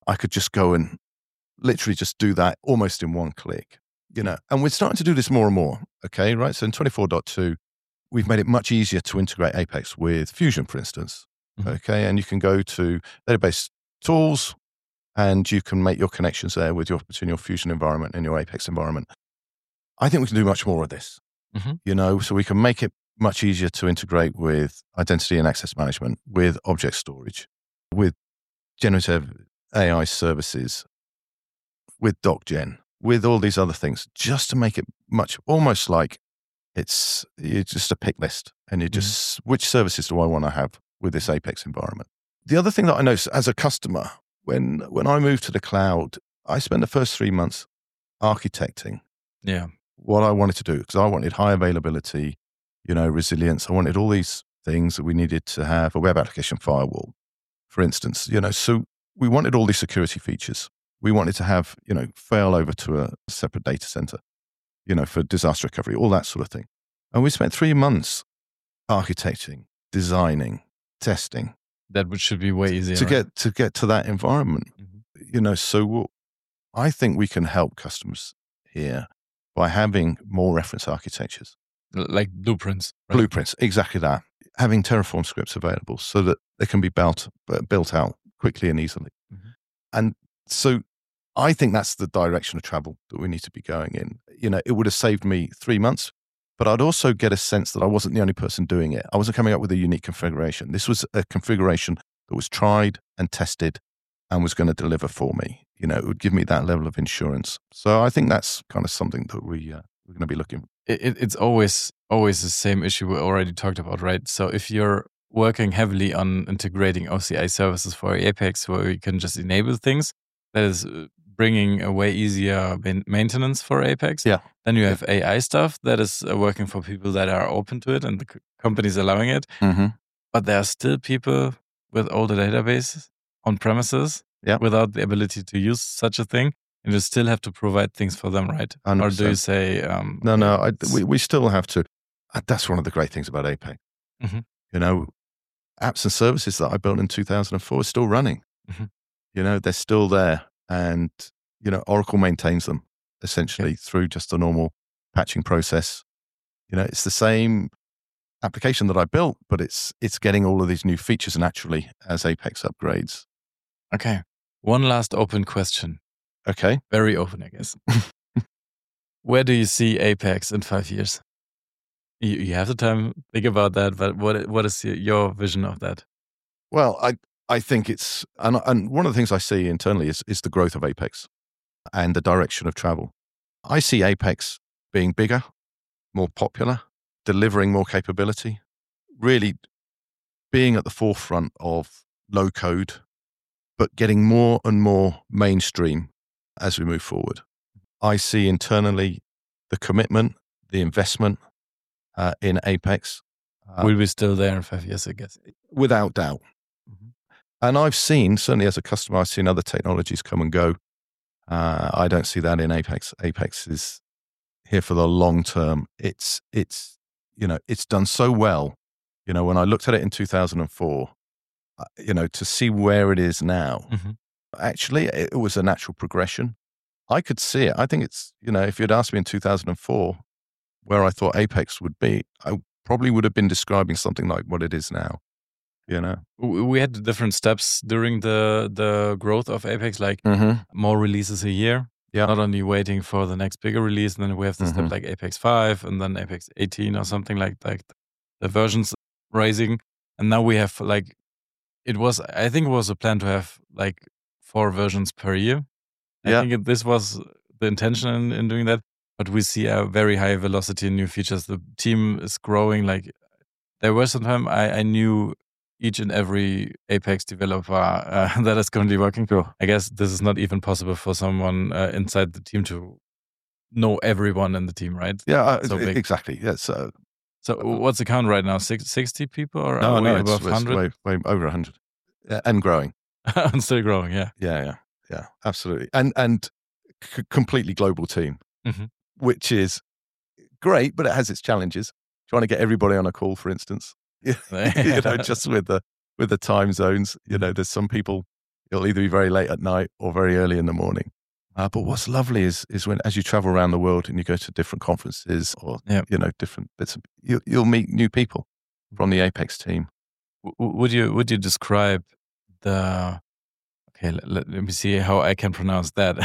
I could just go and literally just do that almost in one click, you know. And we're starting to do this more and more, okay, right? So in twenty-four point two, we've made it much easier to integrate Apex with Fusion, for instance, mm-hmm. okay? And you can go to database tools and you can make your connections there with your between your Fusion environment and your Apex environment. I think we can do much more of this, mm-hmm. you know, so we can make it much easier to integrate with identity and access management, with object storage, with generative A I services, with DocGen, with all these other things, just to make it much, almost like it's, it's just a pick list. And you just, mm-hmm. which services do I want to have with this Apex environment? The other thing that I noticed as a customer, when when I moved to the cloud, I spent the first three months architecting yeah. what I wanted to do, because I wanted high availability, you know, resilience. I wanted all these things that we needed to have, a web application firewall, for instance, you know, so we wanted all these security features. We wanted to have, you know, fail over to a separate data center, you know, for disaster recovery, all that sort of thing. And we spent three months architecting, designing, testing. That would should be way easier to right? get to get to that environment, mm-hmm. you know. So we'll, I think we can help customers here by having more reference architectures, like blueprints. Right? Blueprints, exactly that. Having Terraform scripts available so that they can be built built out quickly and easily. Mm-hmm. And so I think that's the direction of travel that we need to be going in. You know, it would have saved me three months, but I'd also get a sense that I wasn't the only person doing it. I wasn't coming up with a unique configuration. This was a configuration that was tried and tested and was going to deliver for me. You know, it would give me that level of insurance. So I think that's kind of something that we, uh, we're going to be looking for. It, it's always, always the same issue we already talked about, right? So if you're working heavily on integrating O C I services for Apex, where you can just enable things, that is bringing a way easier maintenance for Apex. Yeah. Then you have A I stuff that is working for people that are open to it and the companies allowing it. Mm-hmm. But there are still people with older databases on premises yeah. without the ability to use such a thing. And you still have to provide things for them, right? one hundred percent. Or do you say... Um, no, no, I, we, we still have to. That's one of the great things about Apex. Mm-hmm. You know, apps and services that I built in two thousand four are still running. Mm-hmm. You know, they're still there. And, you know, Oracle maintains them essentially yeah. through just a normal patching process. You know, it's the same application that I built, but it's it's getting all of these new features naturally as Apex upgrades. Okay. One last open question. Okay. Very open, I guess. Where do you see Apex in five years? You, you have the time to think about that, but what what is your, your vision of that? Well, I I think it's, and, and one of the things I see internally is, is the growth of Apex and the direction of travel. I see Apex being bigger, more popular, delivering more capability, really being at the forefront of low code, but getting more and more mainstream as we move forward. I see internally the commitment, the investment uh, in Apex. Uh, Will be still there in five years, I guess? Without doubt. Mm-hmm. And I've seen, certainly as a customer, I've seen other technologies come and go. Uh, I don't see that in Apex. Apex is here for the long term. It's, it's, you know, it's done so well. You know, when I looked at it in two thousand four, uh, you know, to see where it is now, mm-hmm. actually, it, it was a natural progression. I could see it. I think it's, you know, if you'd asked me in two thousand four where I thought Apex would be, I probably would have been describing something like what it is now. You know, we had different steps during the the growth of Apex, like mm-hmm. more releases a year. Yeah. Not only waiting for the next bigger release, and then we have the mm-hmm. step like Apex five and then Apex eighteen or something like like the versions rising. And now we have like, it was, I think it was a plan to have like four versions per year. Yeah. I think it, this was the intention in, in doing that. But we see a very high velocity in new features. The team is growing. Like there was some time I, I knew each and every Apex developer uh, that is currently working. Sure. I guess this is not even possible for someone uh, inside the team to know everyone in the team, right? Yeah, uh, so exactly. Yes. Uh, so what's the count right now? Six, sixty people or no, are we no, above it's, one hundred? It's way, way over one hundred. Yeah, and growing. And still growing, yeah. Yeah, yeah, yeah, absolutely. And, and c- completely global team, mm-hmm. which is great, but it has its challenges. Trying to get everybody on a call, for instance. you know, just with the with the time zones, you know, there's some people, It'll either be very late at night or very early in the morning. Uh, but what's lovely is is when, as you travel around the world and you go to different conferences or Yeah. you know different bits, of, you, you'll meet new people from the Apex team. W- w- Would you would you describe the okay? Let, let, let me see how I can pronounce that.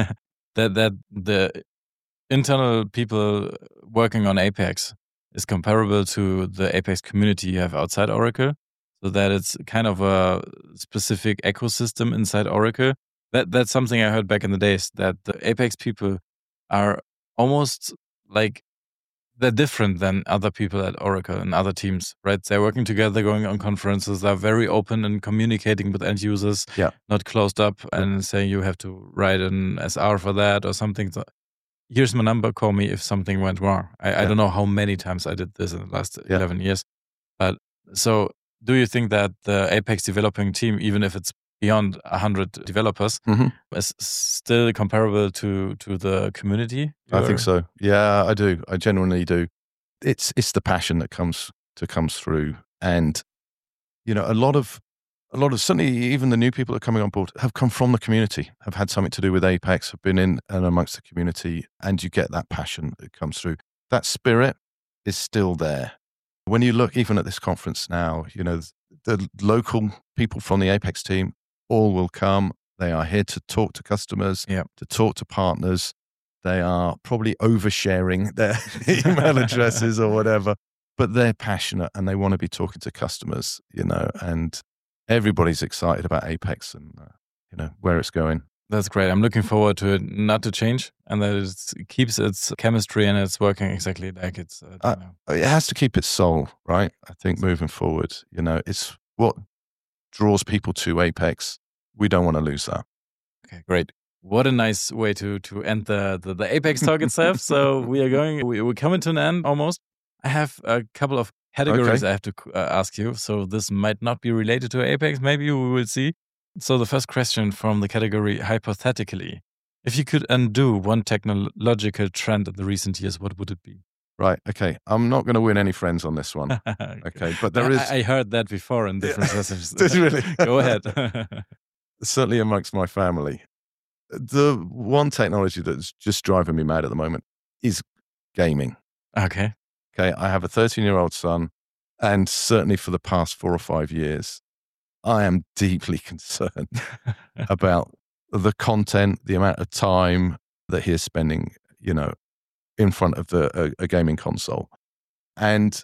that that the internal people working on Apex is comparable to the Apex community you have outside Oracle, so that it's kind of a specific ecosystem inside Oracle. That that's something I heard back in the days, that the Apex people are almost like they're different than other people at Oracle and other teams, right? They're working together, going on conferences. They're very open and communicating with end users, Yeah. not closed up and saying you have to write an S R for that or something. So, here's my number, call me if something went wrong. I, I Yeah. don't know how many times I did this in the last Yeah. eleven years. But so do you think that the Apex developing team, even if it's beyond one hundred developers, hmm is still comparable to to the community? I think You're- so. Yeah, I do. I genuinely do. It's it's the passion that comes to comes through, and you know, a lot of a lot of certainly even the new people that are coming on board have come from the community, have had something to do with Apex, have been in and amongst the community, and you get that passion that comes through. That spirit is still there. When you look even at this conference now, you know, the local people from the Apex team all will come. They are here to talk to customers, Yeah. to talk to partners. They are probably oversharing their email addresses or whatever, but they're passionate and they want to be talking to customers, you know, and everybody's excited about Apex and, uh, you know, where it's going. That's great. I'm looking forward to it not to change, and that it's- it keeps its chemistry and it's working exactly like it's. Uh, Uh, you know. It has to keep its soul, right? I think moving forward, you know, it's what draws people to Apex. We don't want to lose that. Okay, great. What a nice way to to end the the, the Apex talk itself. So we are going. We, we're coming to an end almost. I have a couple of categories Okay. I have to uh, ask you. So this might not be related to Apex. Maybe we will see. So the first question from the category hypothetically: if you could undo one technological trend in the recent years, what would it be? Right. Okay. I'm not going to win any friends on this one. Okay. But there I- is I, I heard that before in different messages. Did you really? Go ahead. certainly amongst my family. The one technology that's just driving me mad at the moment is gaming. Okay. Okay. I have a thirteen year old son, and certainly for the past four or five years, I am deeply concerned about the content, the amount of time that he is spending, you know, in front of the a, a gaming console. And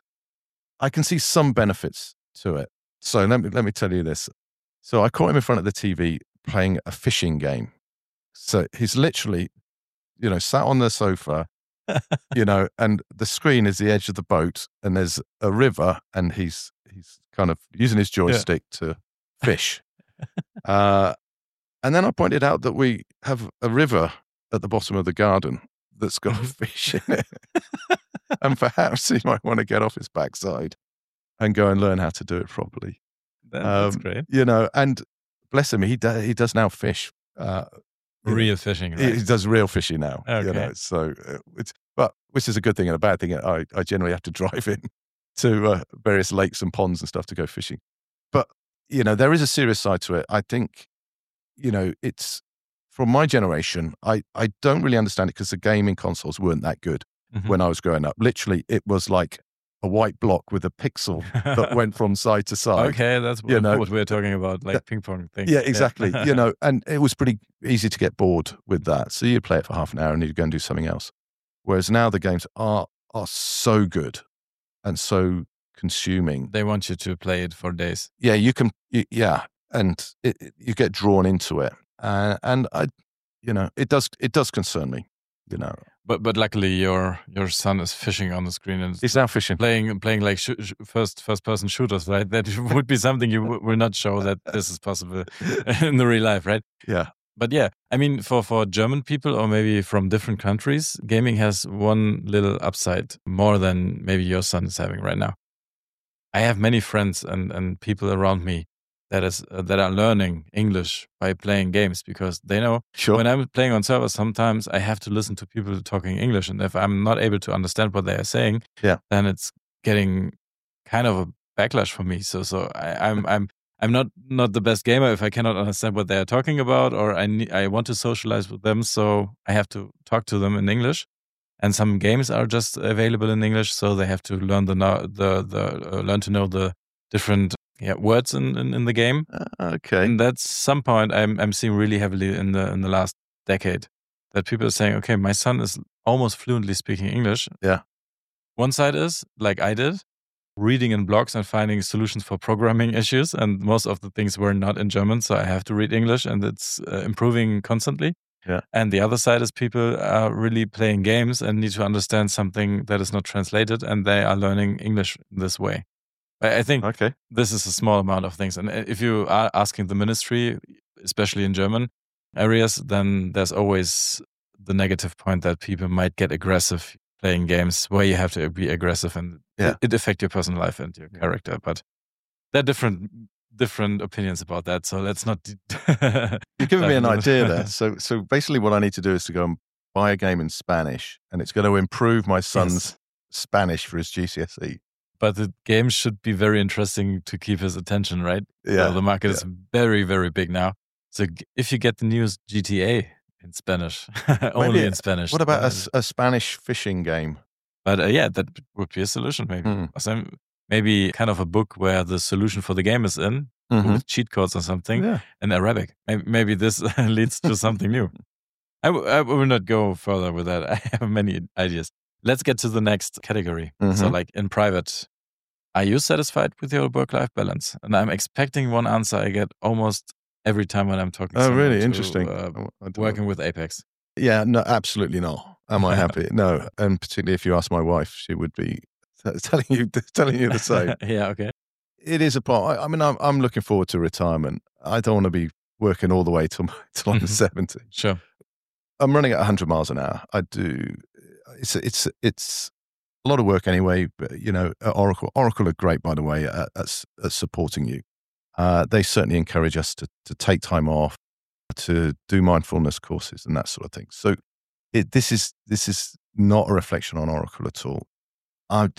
I can see some benefits to it. So let me let me tell you this. So I caught him in front of the T V playing a fishing game. So he's literally, you know, sat on the sofa, you know, and the screen is the edge of the boat, and there's a river, and he's he's kind of using his joystick to fish. uh, and then I pointed out that we have a river at the bottom of the garden that's got fish in it, and perhaps he might want to get off his backside and go and learn how to do it properly. That- that's Um, great. You know, and bless him, he does he does now fish. Uh, you know, Real fishing, he, right? he does real fishing now. You Okay. know, so uh, it's but which is a good thing and a bad thing. I I generally have to drive in to uh, various lakes and ponds and stuff to go fishing. But you know, there is a serious side to it. I think, you know, it's from my generation. I I don't really understand it because the gaming consoles weren't that good Mhm. when I was growing up. Literally, it was like a white block with a pixel that went from side to side. Okay, that's you what, know, what we're talking about, like ping pong thing. Yeah, exactly. You know, and it was pretty easy to get bored with that. So you play it for half an hour and you go and do something else. Whereas now the games are are so good and so consuming. They want you to play it for days. Yeah, you can. y- Yeah, and it, it- you get drawn into it, uh, and I, you know, it does it does concern me. You know, But but luckily your your son is fishing on the screen and he's now fishing. playing playing like sh- sh- first first person shooters, right? That would be something you w- will not show that this is possible in the real life, right? Yeah, But yeah, I mean, for, for German people or maybe from different countries, gaming has one little upside more than maybe your son is having right now. I have many friends and, and people around me that is uh, that are learning English by playing games because they know sure. when I'm playing on servers, sometimes I have to listen to people talking English, and if I'm not able to understand what they are saying, Yeah. then it's getting kind of a backlash for me. So so I, I'm I'm I'm not not the best gamer if I cannot understand what they are talking about, or I ne- I want to socialize with them, so I have to talk to them in English. And some games are just available in English, so they have to learn the no- the the uh, learn to know the different yeah, words in, in, in the game. Uh, okay. And that's some point I'm I'm seeing really heavily in the in the last decade that people are saying, okay, my son is almost fluently speaking English. Yeah. One side is like I did, reading in blogs and finding solutions for programming issues, and most of the things were not in German, so I have to read English, and it's uh, improving constantly. Yeah. And the other side is people are really playing games and need to understand something that is not translated, and they are learning English this way. I I think Okay. this is a small amount of things. And if you are asking the ministry, especially in German areas, then there's always the negative point that people might get aggressive playing games where you have to be aggressive and Yeah. it, it affect your personal life and your character. But there are different different opinions about that. So let's not. You're giving me an idea there. So, so basically, what I need to do is to go and buy a game in Spanish, and it's going to improve my son's Yes. Spanish for his G C S E. But the game should be very interesting to keep his attention, right? Yeah. So the market yeah. is very, very big now. So g- if you get the news G T A in Spanish, only Maybe- in Spanish. What about a, uh, s- a Spanish fishing game? But uh, yeah, that would be a solution, maybe. Hmm. Or some- maybe kind of a book where the solution for the game is in Mhm. with cheat codes or something Yeah. in Arabic. Maybe, maybe this leads to something new. I, w- I will not go further with that. I have many ideas. Let's get to the next category. So, Mhm. like in private, are you satisfied with your work-life balance? And I'm expecting one answer I get almost every time when I'm talking. Oh, someone really? to, Interesting. uh, I- I don't know. working with Apex. Yeah, no, absolutely not. Am I happy? No, and particularly if you ask my wife, she would be t- telling you telling you the same. Yeah. Okay. It is a part. I, I mean, I'm I'm looking forward to retirement. I don't want to be working all the way till till I'm Mhm. seventy. Sure. I'm running at one hundred miles an hour. I do. It's it's it's a lot of work anyway. But you know, at Oracle Oracle are great, by the way, at, at, s- at supporting you. Uh, they certainly encourage us to to take time off, to do mindfulness courses and that sort of thing. So it, this is this is not a reflection on Oracle at all. I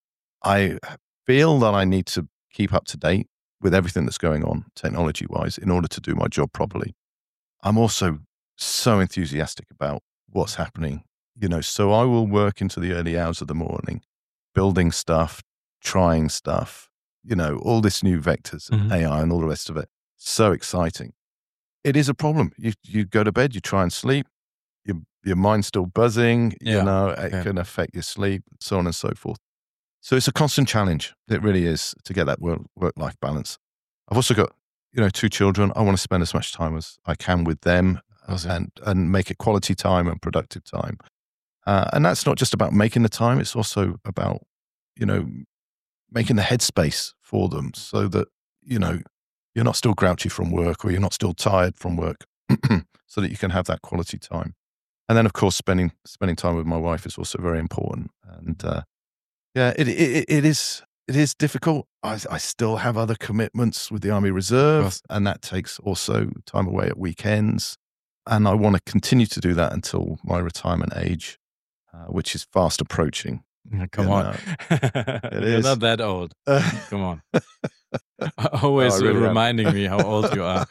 I feel that I need to keep up to date with everything that's going on technology wise in order to do my job properly. I'm also so enthusiastic about what's happening, you know, so I will work into the early hours of the morning, building stuff, trying stuff, you know, all this new vectors and Mhm. A I and all the rest of it. So exciting. It is a problem. You you go to bed, you try and sleep, your your mind's still buzzing, Yeah, you know, it okay. can affect your sleep, so on and so forth. So it's a constant challenge. It really is to get that work work life balance. I've also got, you know, two children. I want to spend as much time as I can with them course, yeah. and and make it quality time and productive time. Uh, and that's not just about making the time; it's also about, you know, making the headspace for them so that, you know, you're not still grouchy from work or you're not still tired from work, so that you can have that quality time. And then, of course, spending spending time with my wife is also very important. And uh, yeah, it, it it is it is difficult. I, I still have other commitments with the Army Reserve, course. and that takes also time away at weekends. And I want to continue to do that until my retirement age, uh, which is fast approaching. Yeah, Come You on. know, You're is. not that old. Uh, Come on. Always really am. reminding me how old you are.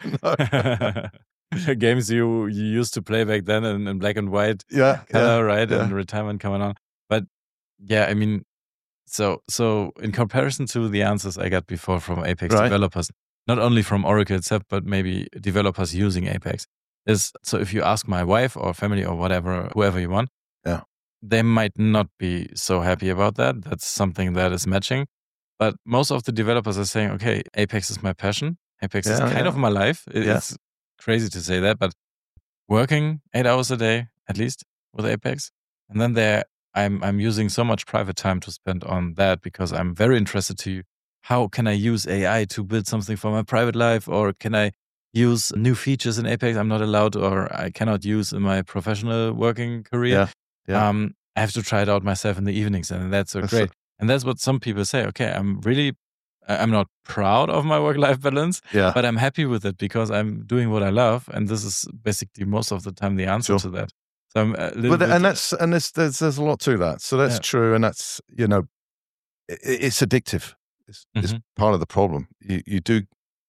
No. Games you, you used to play back then in, in black and white yeah, color, yeah, right? yeah. And retirement coming on. But yeah, I mean, so so in comparison to the answers I got before from Apex Right. developers, not only from Oracle itself, but maybe developers using Apex, is so if you ask my wife or family or whatever, whoever you want, Yeah. they might not be so happy about that. That's something that is matching. But most of the developers are saying, okay, Apex is my passion. Apex is Yeah, kind yeah. of my life. It- Yeah. It's crazy to say that, but working eight hours a day at least with Apex, and then there I'm I'm using so much private time to spend on that because I'm very interested to how can I use A I to build something for my private life, or can I use new features in Apex I'm not allowed or I cannot use in my professional working career. Yeah. Yeah. Um, I have to try it out myself in the evenings, and that's so That's great. And that's what some people say. Okay, I'm really, I- I'm not proud of my work-life balance, Yeah. but I'm happy with it because I'm doing what I love, and this is basically most of the time the answer Sure. to that. So I'm a little But bit, and that's and there's, there's there's a lot to that. So that's Yeah. true, and that's, you know, i- i- it's addictive. It's, it's Mhm. part of the problem. You you do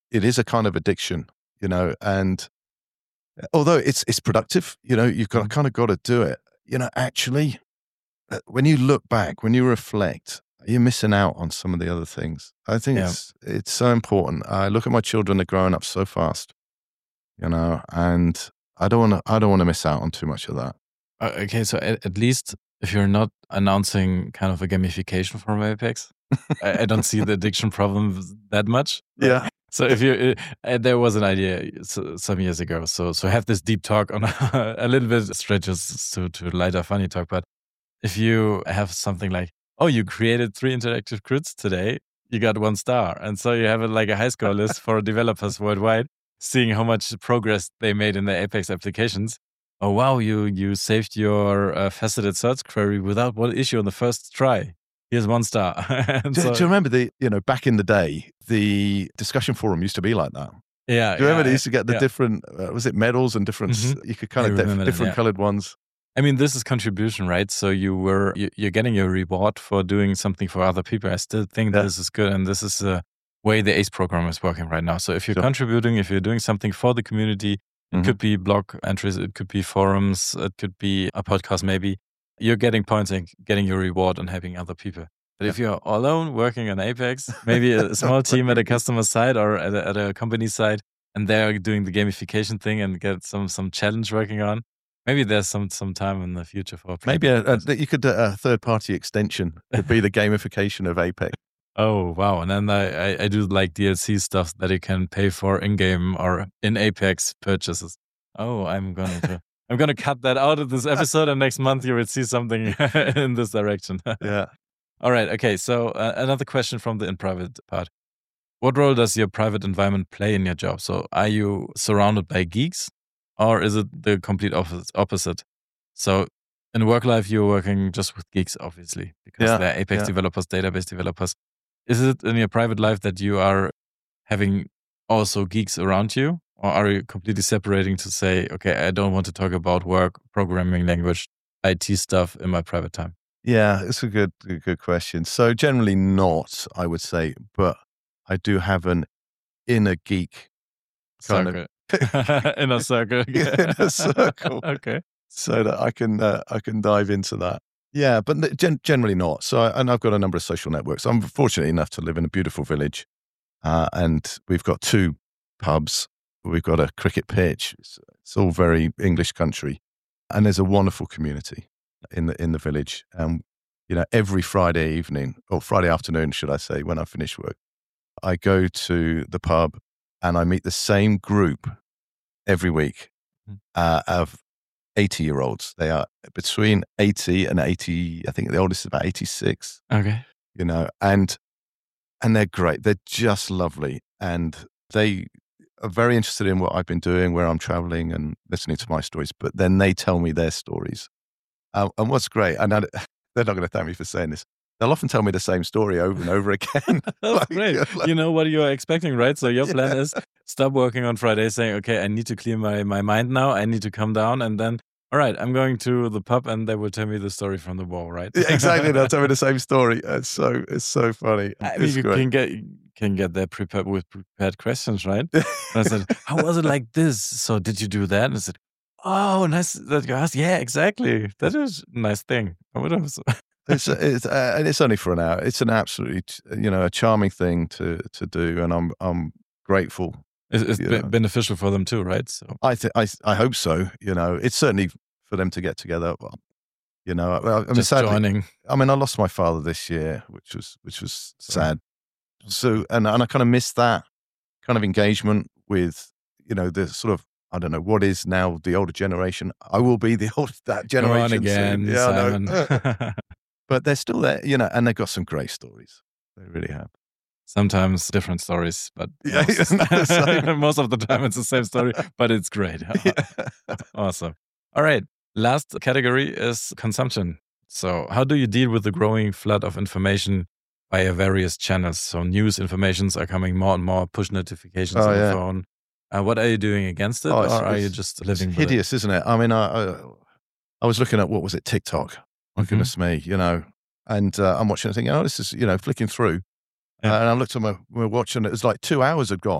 it is a kind of addiction, you know, and although it's it's productive, you know, you've got kind of got to do it. You know, actually, uh, when you look back, when you reflect, you're missing out on some of the other things. I think Yeah. it's it's so important. I look at my children; they're growing up so fast, you know, and I don't want to I don't want to miss out on too much of that. Uh, okay, so at, at least if you're not announcing kind of a gamification from Apex, I, I don't see the addiction problem that much. Yeah. So if you, uh, there was an idea so, some years ago. So so have this deep talk on a little bit stretches to to lighter funny talk. But if you have something like, oh, you created three interactive grids today, you got one star, and so you have a, like a high score list for developers worldwide, seeing how much progress they made in their Apex applications. Oh wow, you you saved your uh, faceted search query without one issue on the first try. Here's one star. And Do, so- do you remember the, you know, back in the day, the discussion forum used to be like that. yeah, Do you remember yeah, they used to get the yeah. different, uh, was it medals and different, s- Mhm. you could kind I of, dif- remember them, different yeah. colored ones. I mean, this is contribution, right? So you were you, you're getting your reward for doing something for other people. I still think Yeah. this is good, and this is the way the ACE program is working right now. So if you're Sure. contributing, if you're doing something for the community, it Mhm. could be blog entries, it could be forums, it could be a podcast, maybe. You're getting points and getting your reward and helping other people. But if you're alone working on Apex, maybe a small team at a customer side or at a, at a company side, and they're doing the gamification thing and get some some challenge working on. Maybe there's some some time in the future for Maybe a, a, you could, uh, a third party extension could be the gamification of Apex. Oh wow! And then I, I I do like D L C stuff that you can pay for in game or in Apex purchases. Oh, I'm gonna to, I'm gonna cut that out of this episode, and next month you will see something in this direction. Yeah. All right. Okay. So uh, another question from the in private part. What role does your private environment play in your job? So are you surrounded by geeks, or is it the complete opposite? opposite? So in work life, you're working just with geeks, obviously, because Yeah, they're Apex yeah. developers, database developers. Is it in your private life that you are having also geeks around you, or are you completely separating to say, okay, I don't want to talk about work, programming language, I T stuff in my private time? Yeah, it's a good, a good question. So generally not, I would say, but I do have an inner geek kind Circle. of In a circle. in a circle, Okay. so that I can uh, I can dive into that. Yeah, but n- gen- generally not. So, I, and I've got a number of social networks. I'm fortunate enough to live in a beautiful village, uh, and we've got two pubs. We've got a cricket pitch. It's, it's all very English country, and there's a wonderful community in the in the village. Um, you know, every Friday evening or Friday afternoon, should I say, when I finish work, I go to the pub and I meet the same group every week Mm. uh, of eighty year olds. They are between eighty and eighty. I think the oldest is about eighty-six, Okay. you know, and, and they're great. They're just lovely. And they are very interested in what I've been doing, where I'm traveling and listening to my stories, but then they tell me their stories. Uh, and what's great, and I, they're not going to thank me for saying this. They'll often tell me the same story over and over again. That's Like, great. like- You know what you're expecting, right? So your plan Yeah. is stop working on Friday, saying, okay, I need to clear my, my mind now. I need to calm down. And then, all right, I'm going to the pub and they will tell me the story from the war, right? Yeah, exactly. They'll tell me the same story. It's so, it's so funny. I mean, It's you great. can get can get there prepared with prepared questions, right? And I said, how was it like this? So did you do that? And I said, oh, nice that you asked. Yeah, exactly. That is a nice thing. I would have. It's it's uh, and it's only for an hour. It's an absolutely, you know, a charming thing to to do, and I'm I'm grateful. It's, it's Yeah. be- beneficial for them too, right? So I th- I I hope so. You know, it's certainly for them to get together. You know, I, I mean, just sadly, joining. I mean, I lost my father this year, which was which was Sorry. sad. So, and and I kind of missed that kind of engagement with, you know, the sort of, I don't know what is now the older generation. I will be the old that Go generation on again, soon. Yeah, I Simon. know. But they're still there, you know, and they've got some great stories. They really have. Sometimes different stories, but Yeah, most, not the same. most of the time it's the same story, but it's great. Yeah. Awesome. All right. Last category is consumption. So, how do you deal with the growing flood of information via various channels? So, news informations are coming more and more, push notifications Oh, on the yeah. phone. Uh, what are you doing against it, Oh, or it's- are you it's- just It's living with it? hideous, isn't it? I mean, I, I I was looking at, what was it, TikTok? My Mhm. goodness me, you know, and uh, I'm watching and thinking, oh, this is, you know, flicking through. Yeah. Uh, and I looked at my, my watch and it was like two hours had gone.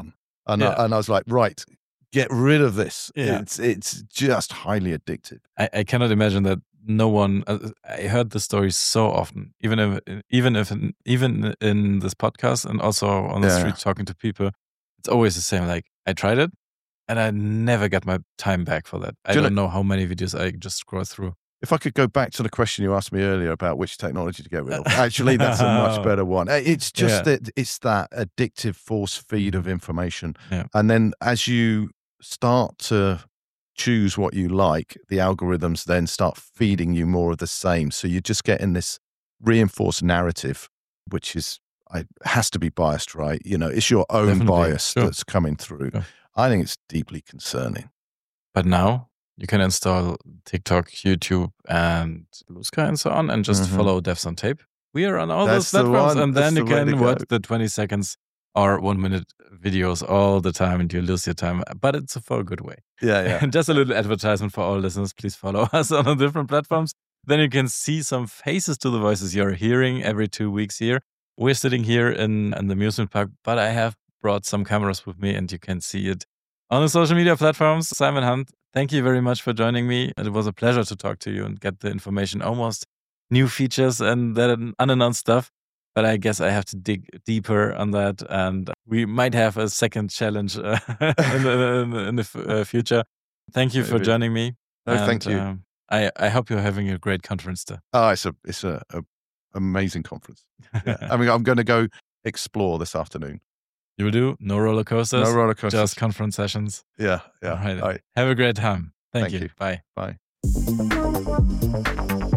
And, Yeah. I, and I was like, right, get rid of this. Yeah. It's it's just highly addictive. I, I cannot imagine that no one. Uh, I heard the story so often, even if even if in, even in this podcast and also on the Yeah. street talking to people, it's always the same. Like I tried it, and I never got my time back for that. I Do you don't know how many videos I just scroll through. If I could go back to the question you asked me earlier about which technology to get rid of, actually, that's a much better one. It's just Yeah. that it's that addictive force feed of information. Yeah. And then as you start to choose what you like, the algorithms then start feeding you more of the same. So you're just getting this reinforced narrative, which is I, has to be biased, right? You know, it's your own Definitely. bias Sure. that's coming through. Sure. I think it's deeply concerning. But now you can install TikTok, YouTube, and Blue Sky and so on, and just Mhm. follow Devs on Tape. We are on all That's those the platforms, one. and That's then you the way to can go. watch the twenty seconds or one minute videos all the time, and you lose your time. But it's for a good way. Yeah, yeah. And just a little advertisement for all listeners. Please follow us on the different platforms. Then you can see some faces to the voices you're hearing every two weeks here. We're sitting here in, in the amusement park, but I have brought some cameras with me, and you can see it on the social media platforms. Simon Hunt, thank you very much for joining me. It was a pleasure to talk to you and get the information, almost new features and that unannounced stuff. But I guess I have to dig deeper on that, and we might have a second challenge uh, in the, in the, in the f- uh, future. Thank you for Maybe. joining me. No, and, thank you. Um, I, I hope you're having a great conference there. Oh, it's a it's a, a amazing conference. Yeah. I mean, I'm going to go explore this afternoon. You will do no roller coasters, No roller coasters. just conference sessions. Yeah, yeah. All right. All right. Have a great time. Thank, Thank you. you. Bye. Bye.